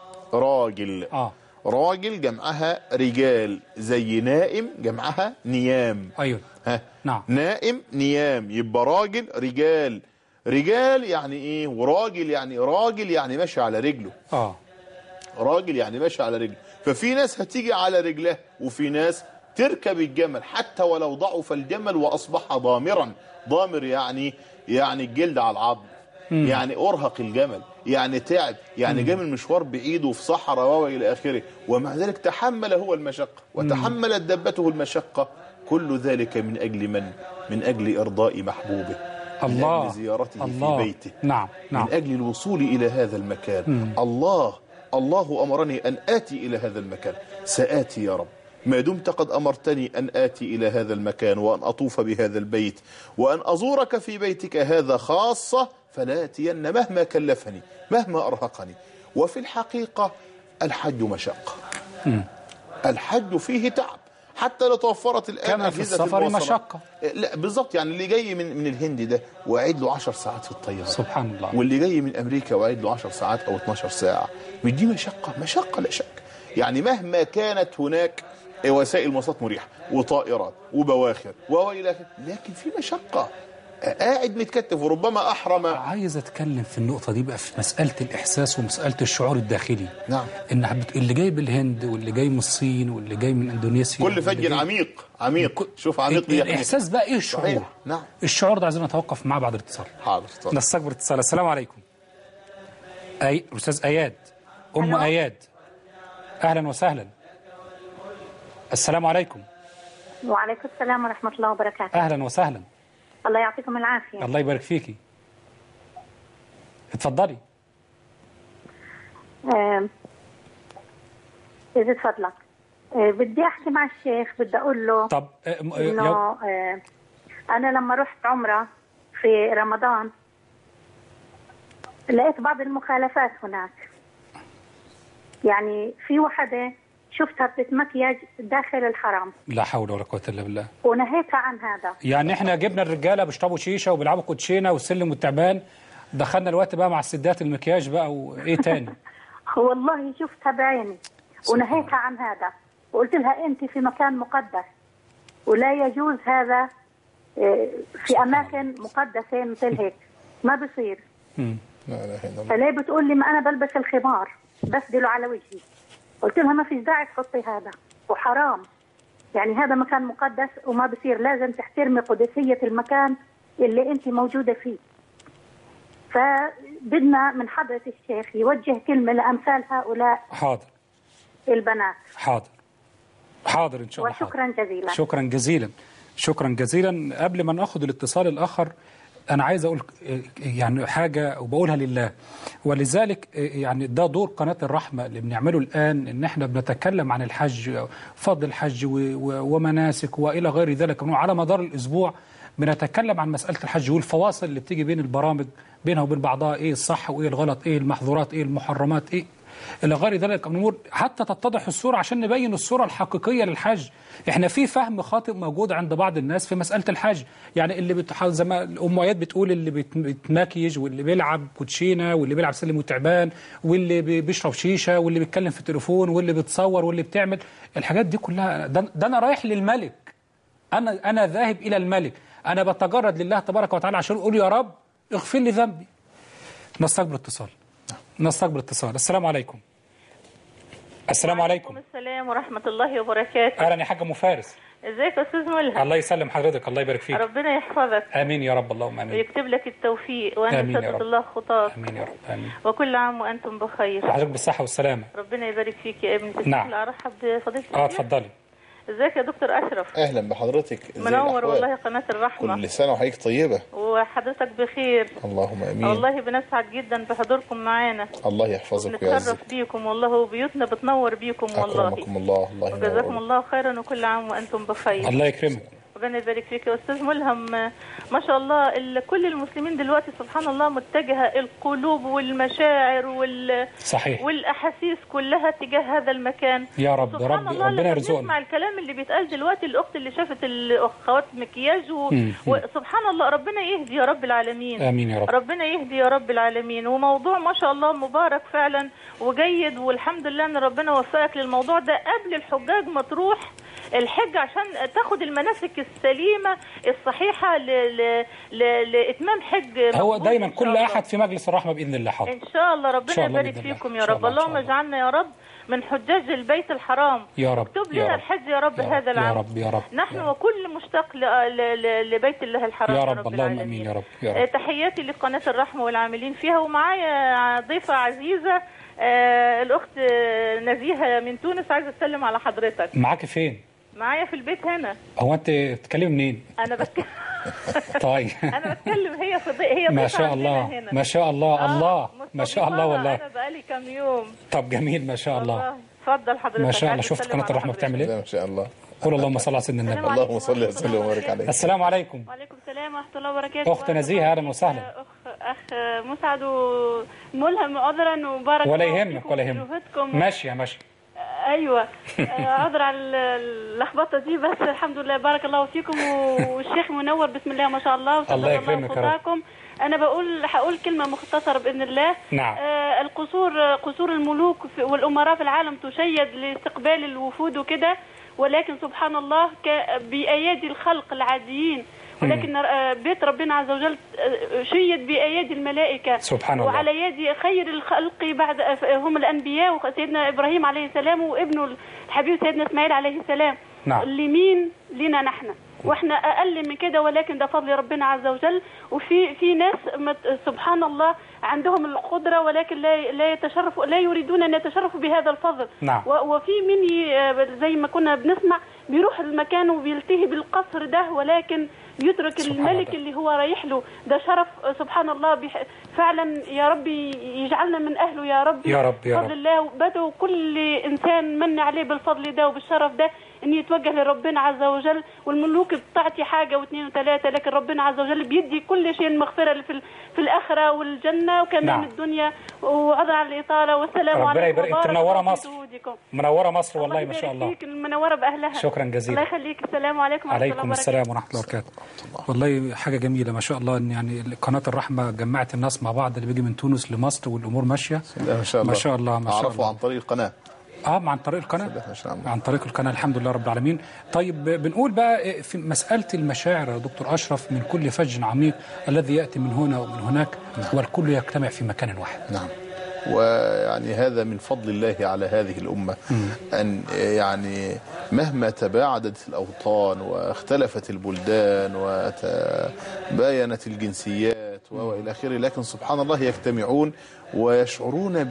راجل جمعها رجال، زي نائم جمعها نيام. أيوه. نعم. نائم نيام، يبقى راجل رجال. رجال يعني ايه؟ وراجل يعني ماشي على رجله. راجل يعني ماشي على رجله. ففي ناس هتيجي على رجله وفي ناس تركب الجمل حتى ولو ضعف الجمل واصبح ضامرا. ضامر يعني الجلد على العظم، يعني ارهق الجمل، يعني تعب، يعني جاء من مشوار بعيد وفي صحراء والى اخره، ومع ذلك تحمل هو المشقه وتحملت دابته المشقه. كل ذلك من اجل من؟ من اجل ارضاء محبوبه، من أجل زيارته في بيته. نعم. من أجل الوصول إلى هذا المكان. الله أمرني أن آتي إلى هذا المكان، سآتي يا رب ما دمت قد أمرتني أن آتي إلى هذا المكان وأن أطوف بهذا البيت وأن أزورك في بيتك هذا خاصة، فلا أتين مهما كلفني مهما أرهقني. وفي الحقيقة الحج مشقة، الحج فيه تعب. حتى لو توفرت الآن كما في السفر مشقة. لا بالظبط، يعني اللي جاي من الهند ده وقاعد له 10 ساعات في الطيارة سبحان الله، واللي جاي من أمريكا وقاعد له 10 ساعات أو 12 ساعة، مش دي مشقة لا شك. يعني مهما كانت هناك وسائل مواصلات مريحة وطائرات وبواخر وإلى آخره، لكن في مشقة، قاعد متكتف وربما أحرم. عايز أتكلم في النقطة دي بقى في مسألة الإحساس ومسألة الشعور الداخلي. نعم. إن اللي جاي بالهند واللي جاي من الصين واللي جاي من إندونيسيا، كل فج عميق. شوف عميق دي الإحساس بقى إيه الشعور؟ صحيح. نعم. الشعور ده عايزين نتوقف معاه بعد الاتصال. حاضر. نستقبل اتصال. السلام عليكم. أستاذ أياد، أم أياد، أهلا وسهلا. السلام عليكم. وعليكم السلام ورحمة الله وبركاته. أهلا وسهلا. الله يعطيكم العافية. الله يبارك فيكي. اتفضلي. إذا تفضلك بدي أحكي مع الشيخ، بدي أقول له طب إنه أنا لما رحت عمرة في رمضان لقيت بعض المخالفات هناك. يعني في وحدة شفتها بتتمكياج داخل الحرم، لا حول ولا قوة إلا بالله، ونهيتها عن هذا. يعني احنا جبنا الرجالة بيشربوا شيشة وبيلعبوا كوتشينة والسلم والتعبان، دخلنا الوقت بقى مع السدات المكياج بقى وإيه تاني؟ والله شفتها بعيني ونهيتها عن هذا، وقلت لها أنت في مكان مقدس ولا يجوز هذا في أماكن مقدسة مثل هيك، ما بصير. فليه بتقول لي ما أنا بلبس الخمار بسدله على وجهي؟ قلت لها ما فيش داعي تحطي هذا وحرام، يعني هذا مكان مقدس وما بصير، لازم تحترمي قدسية المكان اللي أنت موجودة فيه. فبدنا من حضرة الشيخ يوجه كلمة لأمثال هؤلاء. حاضر. البنات. حاضر إن شاء الله. وشكرا جزيلا. شكرا جزيلا. قبل ما ناخد الاتصال الآخر، أنا عايز أقول يعني حاجة وبقولها لله، ولذلك يعني ده دور قناة الرحمة اللي بنعمله الآن، إن إحنا بنتكلم عن الحج، فضل الحج ومناسك وإلى غير ذلك. على مدار الأسبوع بنتكلم عن مسألة الحج والفواصل اللي بتيجي بين البرامج بينها وبين بعضها، إيه الصح وإيه الغلط، إيه المحظورات، إيه المحرمات، إيه إلى غير ذلك من الأمور، حتى تتضح الصورة عشان نبين الصورة الحقيقية للحج. إحنا في فهم خاطئ موجود عند بعض الناس في مسألة الحج، يعني اللي زي ما الأم آيات بتقول، اللي بيتماكيج واللي بيلعب كوتشينة واللي بيلعب سلم وتعبان واللي بيشرب شيشة واللي بيتكلم في التليفون واللي بيتصور واللي بتعمل الحاجات دي كلها، ده أنا رايح للملك، أنا ذاهب إلى الملك، أنا بتجرد لله تبارك وتعالى عشان أقول يا رب اغفر لي ذنبي. نستقبل اتصال. السلام عليكم. السلام عليكم. السلام ورحمة الله وبركاته. أهلا يا حاجة أم فارس. ازيك يا أستاذ ملهم؟ الله يسلم حضرتك، الله يبارك فيك. ربنا يحفظك. آمين يا رب، اللهم آمين. ويكتب لك التوفيق وأنا سدد الله خطاك. آمين يا رب. آمين. وكل عام وأنتم بخير. وحضرتك بالصحة والسلامة. ربنا يبارك فيك يا ابني. نعم. أرحب بفضيلتك. اتفضلي. ازيك يا دكتور أشرف؟ أهلا بحضرتك. منور والله قناة الرحمة. كل سنة وحضرتك طيبة. وحضرتك بخير. اللهم آمين. والله بنسعد جدا بحضوركم معانا. الله يحفظك ويعزك. نتشرف بيكم والله، وبيوتنا بتنور بيكم والله. أكرمكم الله. الله ينور. وجزاكم الله خيرا وكل عام وأنتم بخير. الله يكرمك. ربنا يبارك فيك يا أستاذ ملهم. ما شاء الله كل المسلمين دلوقتي سبحان الله متجهة القلوب والمشاعر صحيح. والأحاسيس كلها تجاه هذا المكان. يا رب ربنا يرزقنا. نسمع الكلام اللي بيتقال دلوقتي، الأخت اللي شافت الأخوات مكياج وسبحان الله ربنا يهدي يا رب العالمين. آمين يا رب. ربنا يهدي يا رب العالمين. وموضوع ما شاء الله مبارك فعلا وجيد، والحمد لله ان ربنا وفقك للموضوع ده قبل الحجاج ما تروح الحج عشان تاخد المناسك السليمة الصحيحة لإتمام حج. هو دايما كل أحد في مجلس الرحمة بإذن الله. حاضر إن شاء الله. ربنا يبارك فيكم يا رب. اللهم اجعلنا يا رب من حجاج البيت الحرام يا رب. اكتب لنا الحج يا رب هذا العام. يا رب يا رب. نحن وكل مشتاق لبيت الله الحرام يا رب. اللهم امين يا رب. تحياتي لقناة الرحمة والعاملين فيها، ومعايا ضيفة عزيزة الأخت نزيهة من تونس عايزة أسلم على حضرتك. معاك فين؟ معايا في البيت هنا. هو انت بتتكلمي منين؟ انا بتكلم طيب انا بتكلم هي ما شاء الله هنا. ما شاء الله. الله ما شاء الله والله. انا بقالي كام يوم. طب جميل ما شاء الله. اتفضل حضرتك. ما شاء الله. شفت قناة الرحمة بتعمل ايه؟ ما شاء الله. قول اللهم صل على سيدنا النبي. اللهم صل وسلم وبارك عليه. السلام عليكم. وعليكم السلام ورحمة الله وبركاته. اخت نزيهة اهلا وسهلا. اخ مسعد وملهم عذرا وبارك ولا يهمك ولا يهمك. ماشية ايوه عذر على اللخبطه دي، بس الحمد لله بارك الله فيكم والشيخ منور بسم الله ما شاء الله. الله يكرمك يا رب. انا هقول كلمه مختصره باذن الله. نعم. قصور الملوك والامراء في العالم تشيد لاستقبال الوفود وكده، ولكن سبحان الله بايادي الخلق العاديين، ولكن بيت ربنا عز وجل شيد بأيادي الملائكة سبحان الله، وعلى يد خير الخلق بعد هم الأنبياء وسيدنا إبراهيم عليه السلام وابنه الحبيب سيدنا إسماعيل عليه السلام. نعم. لمين؟ لنا نحن، واحنا اقل من كده، ولكن ده فضل ربنا عز وجل. وفي ناس سبحان الله عندهم القدره، ولكن لا يريدون ان يتشرفوا بهذا الفضل. نعم. وفي من زي ما كنا بنسمع بيروح المكان وبيلتهي بالقصر ده، ولكن يترك الملك اللي هو رايح له. ده شرف سبحان الله. فعلا يا رب يجعلنا من اهله يا رب، يا رب يا رب. بفضل الله. بدعو كل انسان من عليه بالفضل ده وبالشرف ده ان يتوجه لربنا عز وجل. والملوك بتعطي حاجه واثنين وثلاثه، لكن ربنا عز وجل بيدي كل شيء المغفره اللي في الاخره والجنه وكمان نعم. الدنيا. وعذر على الاطاله، والسلام عليكم. ربنا يبارك. منوره مصر، منوره مصر والله ما شاء الله. منوره باهلها. شكرا جزيلا. الله يخليك. السلام عليكم ورحمه الله وبركاته. عليكم السلام ورحمه الله وبركاته. والله حاجه جميله ما شاء الله، ان يعني قناه الرحمه جمعت الناس مع بعض اللي بيجي من تونس لمصر والامور ماشيه ما شاء الله ما شاء الله. ما شاء الله. اعرفه عن طريق القناه. عن طريق القناه. عن طريق القناه الحمد لله رب العالمين. طيب بنقول بقى في مساله المشاعر يا دكتور اشرف، من كل فج عميق الذي ياتي من هنا ومن هناك. نعم. والكل يجتمع في مكان واحد. نعم. ويعني هذا من فضل الله على هذه الأمة. أن يعني مهما تباعدت الأوطان واختلفت البلدان وتباينت الجنسيات وإلى آخره، لكن سبحان الله يجتمعون ويشعرون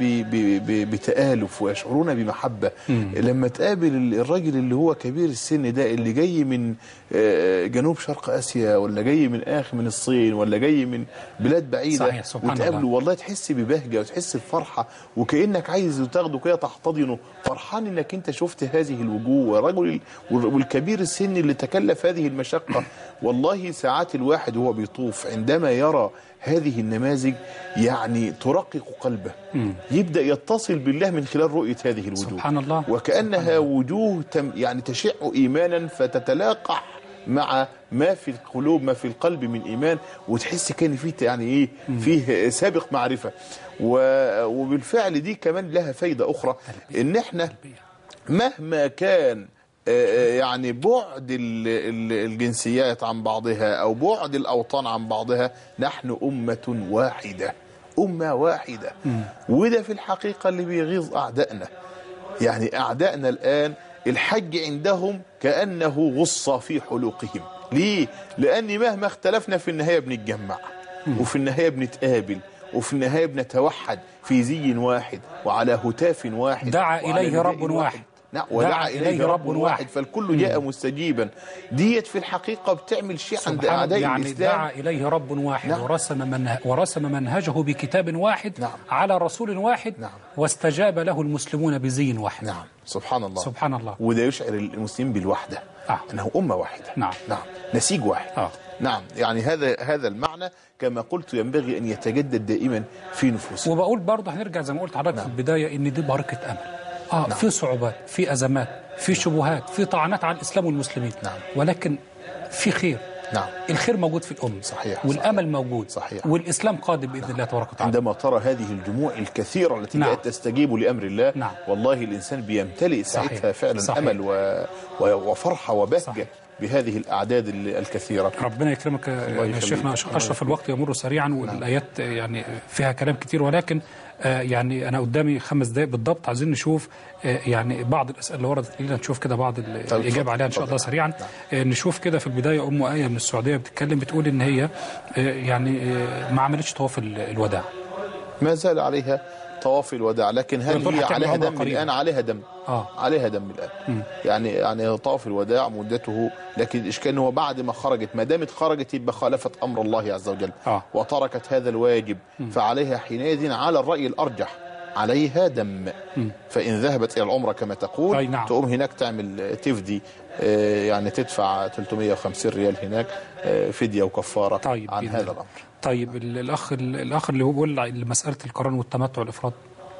بتآلف ويشعرون بمحبة. لما تقابل الراجل اللي هو كبير السن ده، اللي جاي من جنوب شرق آسيا، ولا جاي من الصين، ولا جاي من بلاد بعيدة، وتقابله والله تحس ببهجة وتحس بفرحة، وكأنك عايز تاخده كده تحتضنه، فرحان انك انت شفت هذه الوجوه. والرجل والكبير السن اللي تكلف هذه المشقة، والله ساعات الواحد وهو بيطوف عندما يرى هذه النماذج يعني ترقق قلبه، يبدأ يتصل بالله من خلال رؤية هذه الوجوه. سبحان الله. وكأنها وجوه يعني تشع إيمانا، فتتلاقح مع ما في القلوب، ما في القلب من إيمان، وتحس كان فيه يعني إيه، فيه سابق معرفة. وبالفعل دي كمان لها فايدة أخرى، إن إحنا مهما كان يعني بعد الجنسيات عن بعضها أو بعد الأوطان عن بعضها، نحن أمة واحدة، أمة واحدة. وده في الحقيقة اللي بيغيظ أعدائنا. يعني أعدائنا الآن الحج عندهم كأنه غصة في حلوقهم. ليه؟ لأن مهما اختلفنا في النهاية بنتجمع، وفي النهاية بنتقابل، وفي النهاية بنتوحد في زي واحد وعلى هتاف واحد. دعا إليه رب واحد. نعم. ودعا إليه رب واحد، فالكل جاء مستجيبا. ديت في الحقيقة بتعمل شيء عند أعداء يعني الإسلام. دعا إليه رب واحد. نعم. ورسم منهجه بكتاب واحد. نعم. على رسول واحد. نعم. واستجاب له المسلمون بزي واحد. نعم. سبحان الله. سبحان الله. وده يشعر المسلمين بالوحدة. أنه أمة واحدة. نعم. نعم. نسيج واحد. نعم. يعني هذا المعنى كما قلت ينبغي أن يتجدد دائما في نفوسنا. وبقول برضه هنرجع زي ما قلت حضرتك في البداية، إن دي بركة أمل. نعم. في صعوبات، في أزمات، في شبهات، في طعنات على الإسلام والمسلمين. نعم. ولكن في خير. نعم. الخير موجود في الأمة. صحيح. والأمل موجود. صحيح. والإسلام قادم بإذن الله تبارك وتعالى. عندما ترى هذه الجموع الكثيرة التي جاءت تستجيب لأمر الله، والله الإنسان بيمتلئ ساعتها فعلا أمل وفرحة وبهجة بهذه الأعداد الكثيرة. ربنا يكرمك يا شيخنا أشرف. الوقت يمر سريعا، والآيات يعني فيها كلام كتير، ولكن يعني أنا قدامي 5 دقائق بالضبط. عايزين نشوف يعني بعض الأسئلة اللي وردت لنا، نشوف كده بعض الإجابة عليها إن شاء الله سريعا. نشوف كده في البداية أم آية من السعودية بتتكلم، بتقول إن هي يعني ما عملتش طواف الوداع. ما زال عليها طواف الوداع، لكن هل هي عليها دم الآن؟ عليها دم. عليها دم الآن. يعني طواف الوداع مدته، لكن الإشكال هو بعد ما خرجت، ما دامت خرجت يبقى خالفت أمر الله عز وجل وتركت هذا الواجب، فعليها حينئذ على الرأي الأرجح عليها دم. فإن ذهبت إلى العمرة كما تقول، نعم. تقوم هناك تعمل تفدي، يعني تدفع 350 ريال هناك فدية وكفارة عن هذا الأمر. طيب الأخ اللي هو بيقول مسألة القران والتمتع والإفراد.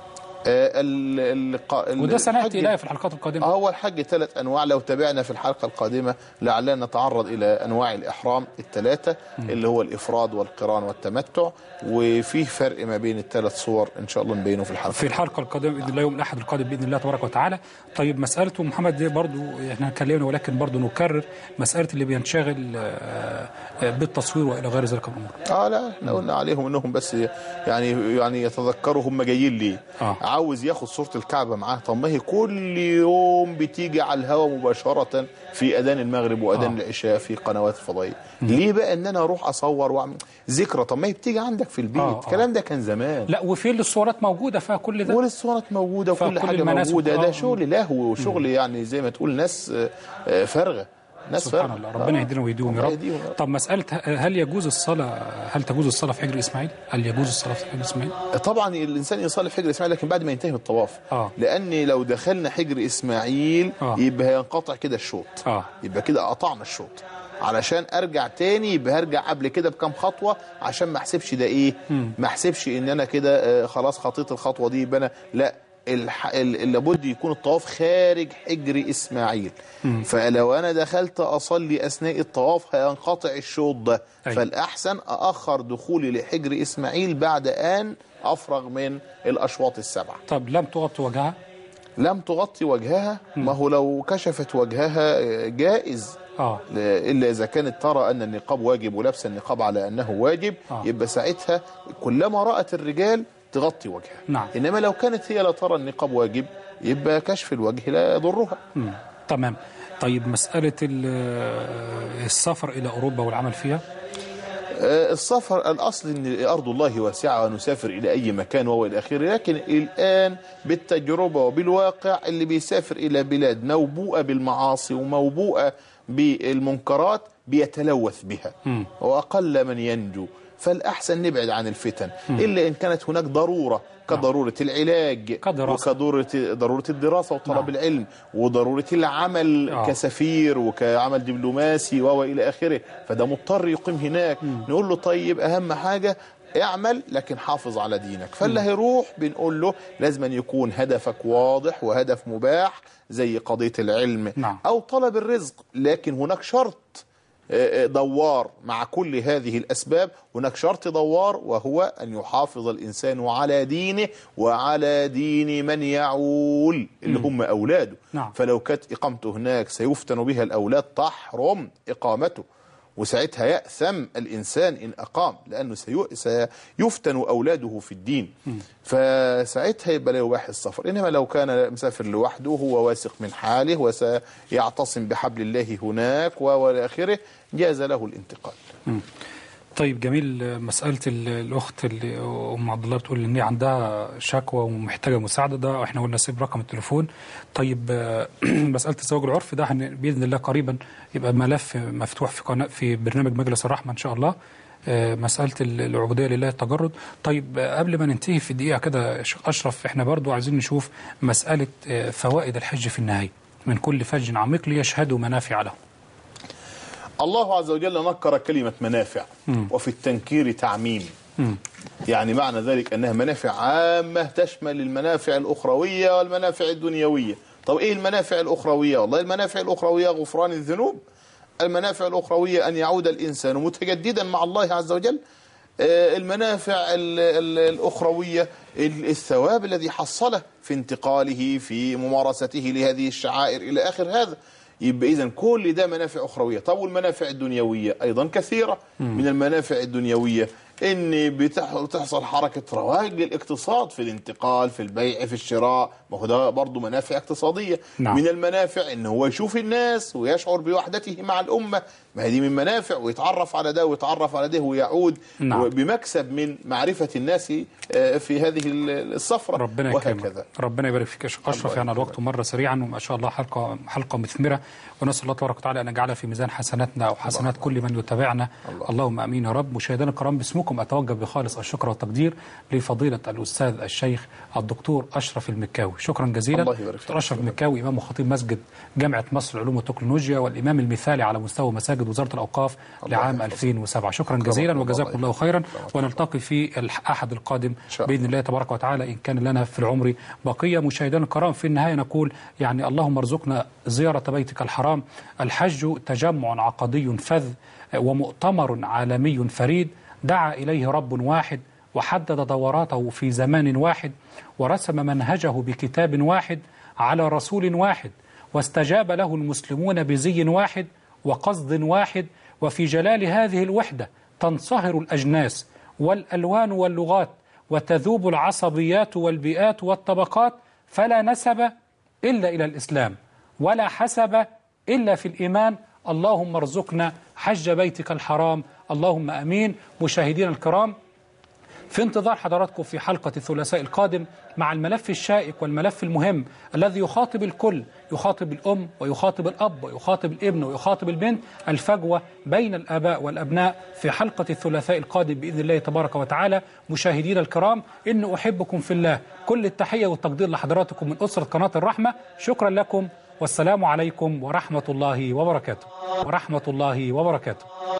وده سنأتي إليه في الحلقات القادمة. هو الحج 3 أنواع، لو تابعنا في الحلقة القادمة لعلنا نتعرض إلى أنواع الإحرام الثلاثة اللي هو الإفراد والقران والتمتع، وفيه فرق ما بين الثلاث صور إن شاء الله نبينه في الحلقة القادمة بإذن الله، يوم الأحد القادم بإذن الله تبارك وتعالى. طيب مسألته محمد دي برضو احنا اتكلمنا، ولكن برضو نكرر مسألة اللي بينشغل بالتصوير وإلى غير ذلك الأمور. لا احنا قلنا عليهم إنهم بس يعني يتذكروا هم جايين ليه. عاوز ياخد صورة الكعبة معاه، طب ما هي كل يوم بتيجي على الهواء مباشرة في أذان المغرب وأذان العشاء في قنوات فضائية. ليه بقى ان انا اروح اصور واعمل ذكرى؟ طب ما هي بتيجي عندك في البيت. الكلام ده كان زمان. لا وفي الصورات موجودة فيها كل ده، والصورات موجودة وكل حاجة موجودة. ده شغل لهو وشغل يعني زي ما تقول ناس فارغة، ناس سبحان الله. ربنا يهدينا ويهديهم يا رب. طب مسألة هل يجوز الصلاة، هل تجوز الصلاة في حجر إسماعيل؟ هل يجوز الصلاة في حجر إسماعيل؟ طبعا الإنسان يصلي في حجر إسماعيل لكن بعد ما ينتهي من الطواف. لأن لو دخلنا حجر إسماعيل يبقى ينقطع كده الشوط. يبقى كده قطعنا الشوط. علشان ارجع تاني يبقى هرجع قبل كده بكام خطوه عشان ما احسبش ده ايه، ما احسبش ان انا كده خلاص خطيت الخطوه دي يبقى انا لا، لابد يكون الطواف خارج حجر إسماعيل. فلو أنا دخلت أصلي أثناء الطواف هينقطع الشوط ده. فالأحسن أأخر دخولي لحجر إسماعيل بعد أن أفرغ من الأشواط السبعة. طب لم تغطي وجهها؟ لم تغطي وجهها، ما هو لو كشفت وجهها جائز. إلا إذا كانت ترى أن النقاب واجب ولبس النقاب على أنه واجب، يبقى ساعتها كلما رأت الرجال تغطي وجهها. إنما لو كانت هي لا ترى النقاب واجب يبقى كشف الوجه لا يضرها. تمام. طيب مسألة السفر إلى أوروبا والعمل فيها؟ السفر الأصل أن أرض الله واسعة ونسافر إلى أي مكان وهو إلى آخره، لكن الآن بالتجربة وبالواقع اللي بيسافر إلى بلاد موبوءة بالمعاصي وموبوءة بالمنكرات بيتلوث بها وأقل من ينجو. فالأحسن نبعد عن الفتن إلا إن كانت هناك ضرورة كضرورة العلاج وكضرورة الدراسة وطلب العلم وضرورة العمل كسفير وكعمل دبلوماسي وإلى آخره، فده مضطر يقيم هناك. نقول له طيب أهم حاجة اعمل لكن حافظ على دينك. فاللي هيروح بنقول له لازم أن يكون هدفك واضح وهدف مباح زي قضية العلم أو طلب الرزق، لكن هناك شرط دوار مع كل هذه الأسباب. هناك شرط دوار وهو أن يحافظ الإنسان على دينه وعلى دين من يعول اللي هم أولاده. فلو كانت إقامته هناك سيفتن بها الأولاد تحرم إقامته، وساعتها يأثم الإنسان إن أقام لأنه سيفتن أولاده في الدين. فساعتها يبقى لا يباح السفر. إنما لو كان مسافر لوحده هو واثق من حاله وسيعتصم بحبل الله هناك وإلى آخره جاز له الانتقال. طيب جميل. مسألة الأخت اللي أم عبد الله بتقول إن هي عندها شكوى ومحتاجة مساعدة، ده إحنا قلنا سيب رقم التليفون. طيب مسألة الزواج العرفي ده بإذن الله قريبا يبقى ملف مفتوح في قناة في برنامج مجلس الرحمة إن شاء الله. مسألة العبودية لله التجرد. طيب قبل ما ننتهي في دقيقة كده شيخ أشرف، إحنا برضو عايزين نشوف مسألة فوائد الحج في النهاية من كل فج عميق ليشهدوا منافع له. الله عز وجل نكر كلمة منافع وفي التنكير تعميم. يعني معنى ذلك أنها منافع عامة تشمل المنافع الأخروية والمنافع الدنيوية. طب إيه المنافع الأخروية؟ والله المنافع الأخروية غفران الذنوب، المنافع الأخروية أن يعود الإنسان متجددا مع الله عز وجل، المنافع الأخروية الثواب الذي حصله في انتقاله في ممارسته لهذه الشعائر إلى آخر هذا. يبقى إذن كل ده منافع أخروية. طب والمنافع الدنيوية أيضا كثيرة. من المنافع الدنيوية إن بتحصل حركة رواج للاقتصاد في الانتقال في البيع في الشراء، ما هو ده برضه منافع اقتصادية. من المنافع إن هو يشوف الناس ويشعر بوحدته مع الأمة، ما هي دي من منافع، ويتعرف على ده ويتعرف على ده ويعود بمكسب من معرفة الناس في هذه السفرة وهكذا. ربنا يبارك فيك يا شيخ أشرف. يعني الوقت مر سريعا وما شاء الله حلقة مثمرة، ونسأل الله تبارك وتعالى أن يجعلها في ميزان حسناتنا وحسنات كل من يتابعنا. اللهم آمين يا رب. مشاهدينا الكرام باسمكم أتوجه بخالص الشكر والتقدير لفضيلة الأستاذ الشيخ الدكتور أشرف المكاوي. شكرا جزيلا. دكتور أشرف المكاوي إمام وخطيب مسجد جامعة مصر للعلوم والتكنولوجيا والإمام المثالي على مستوى مساجد مساجد وزارة الأوقاف لعام 2007. شكرا جزيلا وجزاكم الله خيرا، ونلتقي في الأحد القادم بإذن الله تبارك وتعالى إن كان لنا في العمر بقية. مشاهدينا الكرام، في النهاية نقول يعني اللهم ارزقنا زيارة بيتك الحرام. الحج تجمع عقدي فذ ومؤتمر عالمي فريد دعا إليه رب واحد، وحدد دوراته في زمان واحد، ورسم منهجه بكتاب واحد على رسول واحد، واستجاب له المسلمون بزي واحد وقصد واحد. وفي جلال هذه الوحدة تنصهر الأجناس والألوان واللغات، وتذوب العصبيات والبيئات والطبقات، فلا نسب إلا إلى الإسلام، ولا حسب إلا في الإيمان. اللهم ارزقنا حج بيتك الحرام، اللهم أمين. مشاهدينا الكرام، في انتظار حضراتكم في حلقة الثلاثاء القادم مع الملف الشائك والملف المهم الذي يخاطب الكل، يخاطب الأم ويخاطب الأب ويخاطب الابن ويخاطب البنت، الفجوة بين الآباء والأبناء، في حلقة الثلاثاء القادم بإذن الله تبارك وتعالى. مشاهدينا الكرام، إن أحبكم في الله. كل التحية والتقدير لحضراتكم من أسرة قناة الرحمة. شكرا لكم، والسلام عليكم ورحمة الله وبركاته.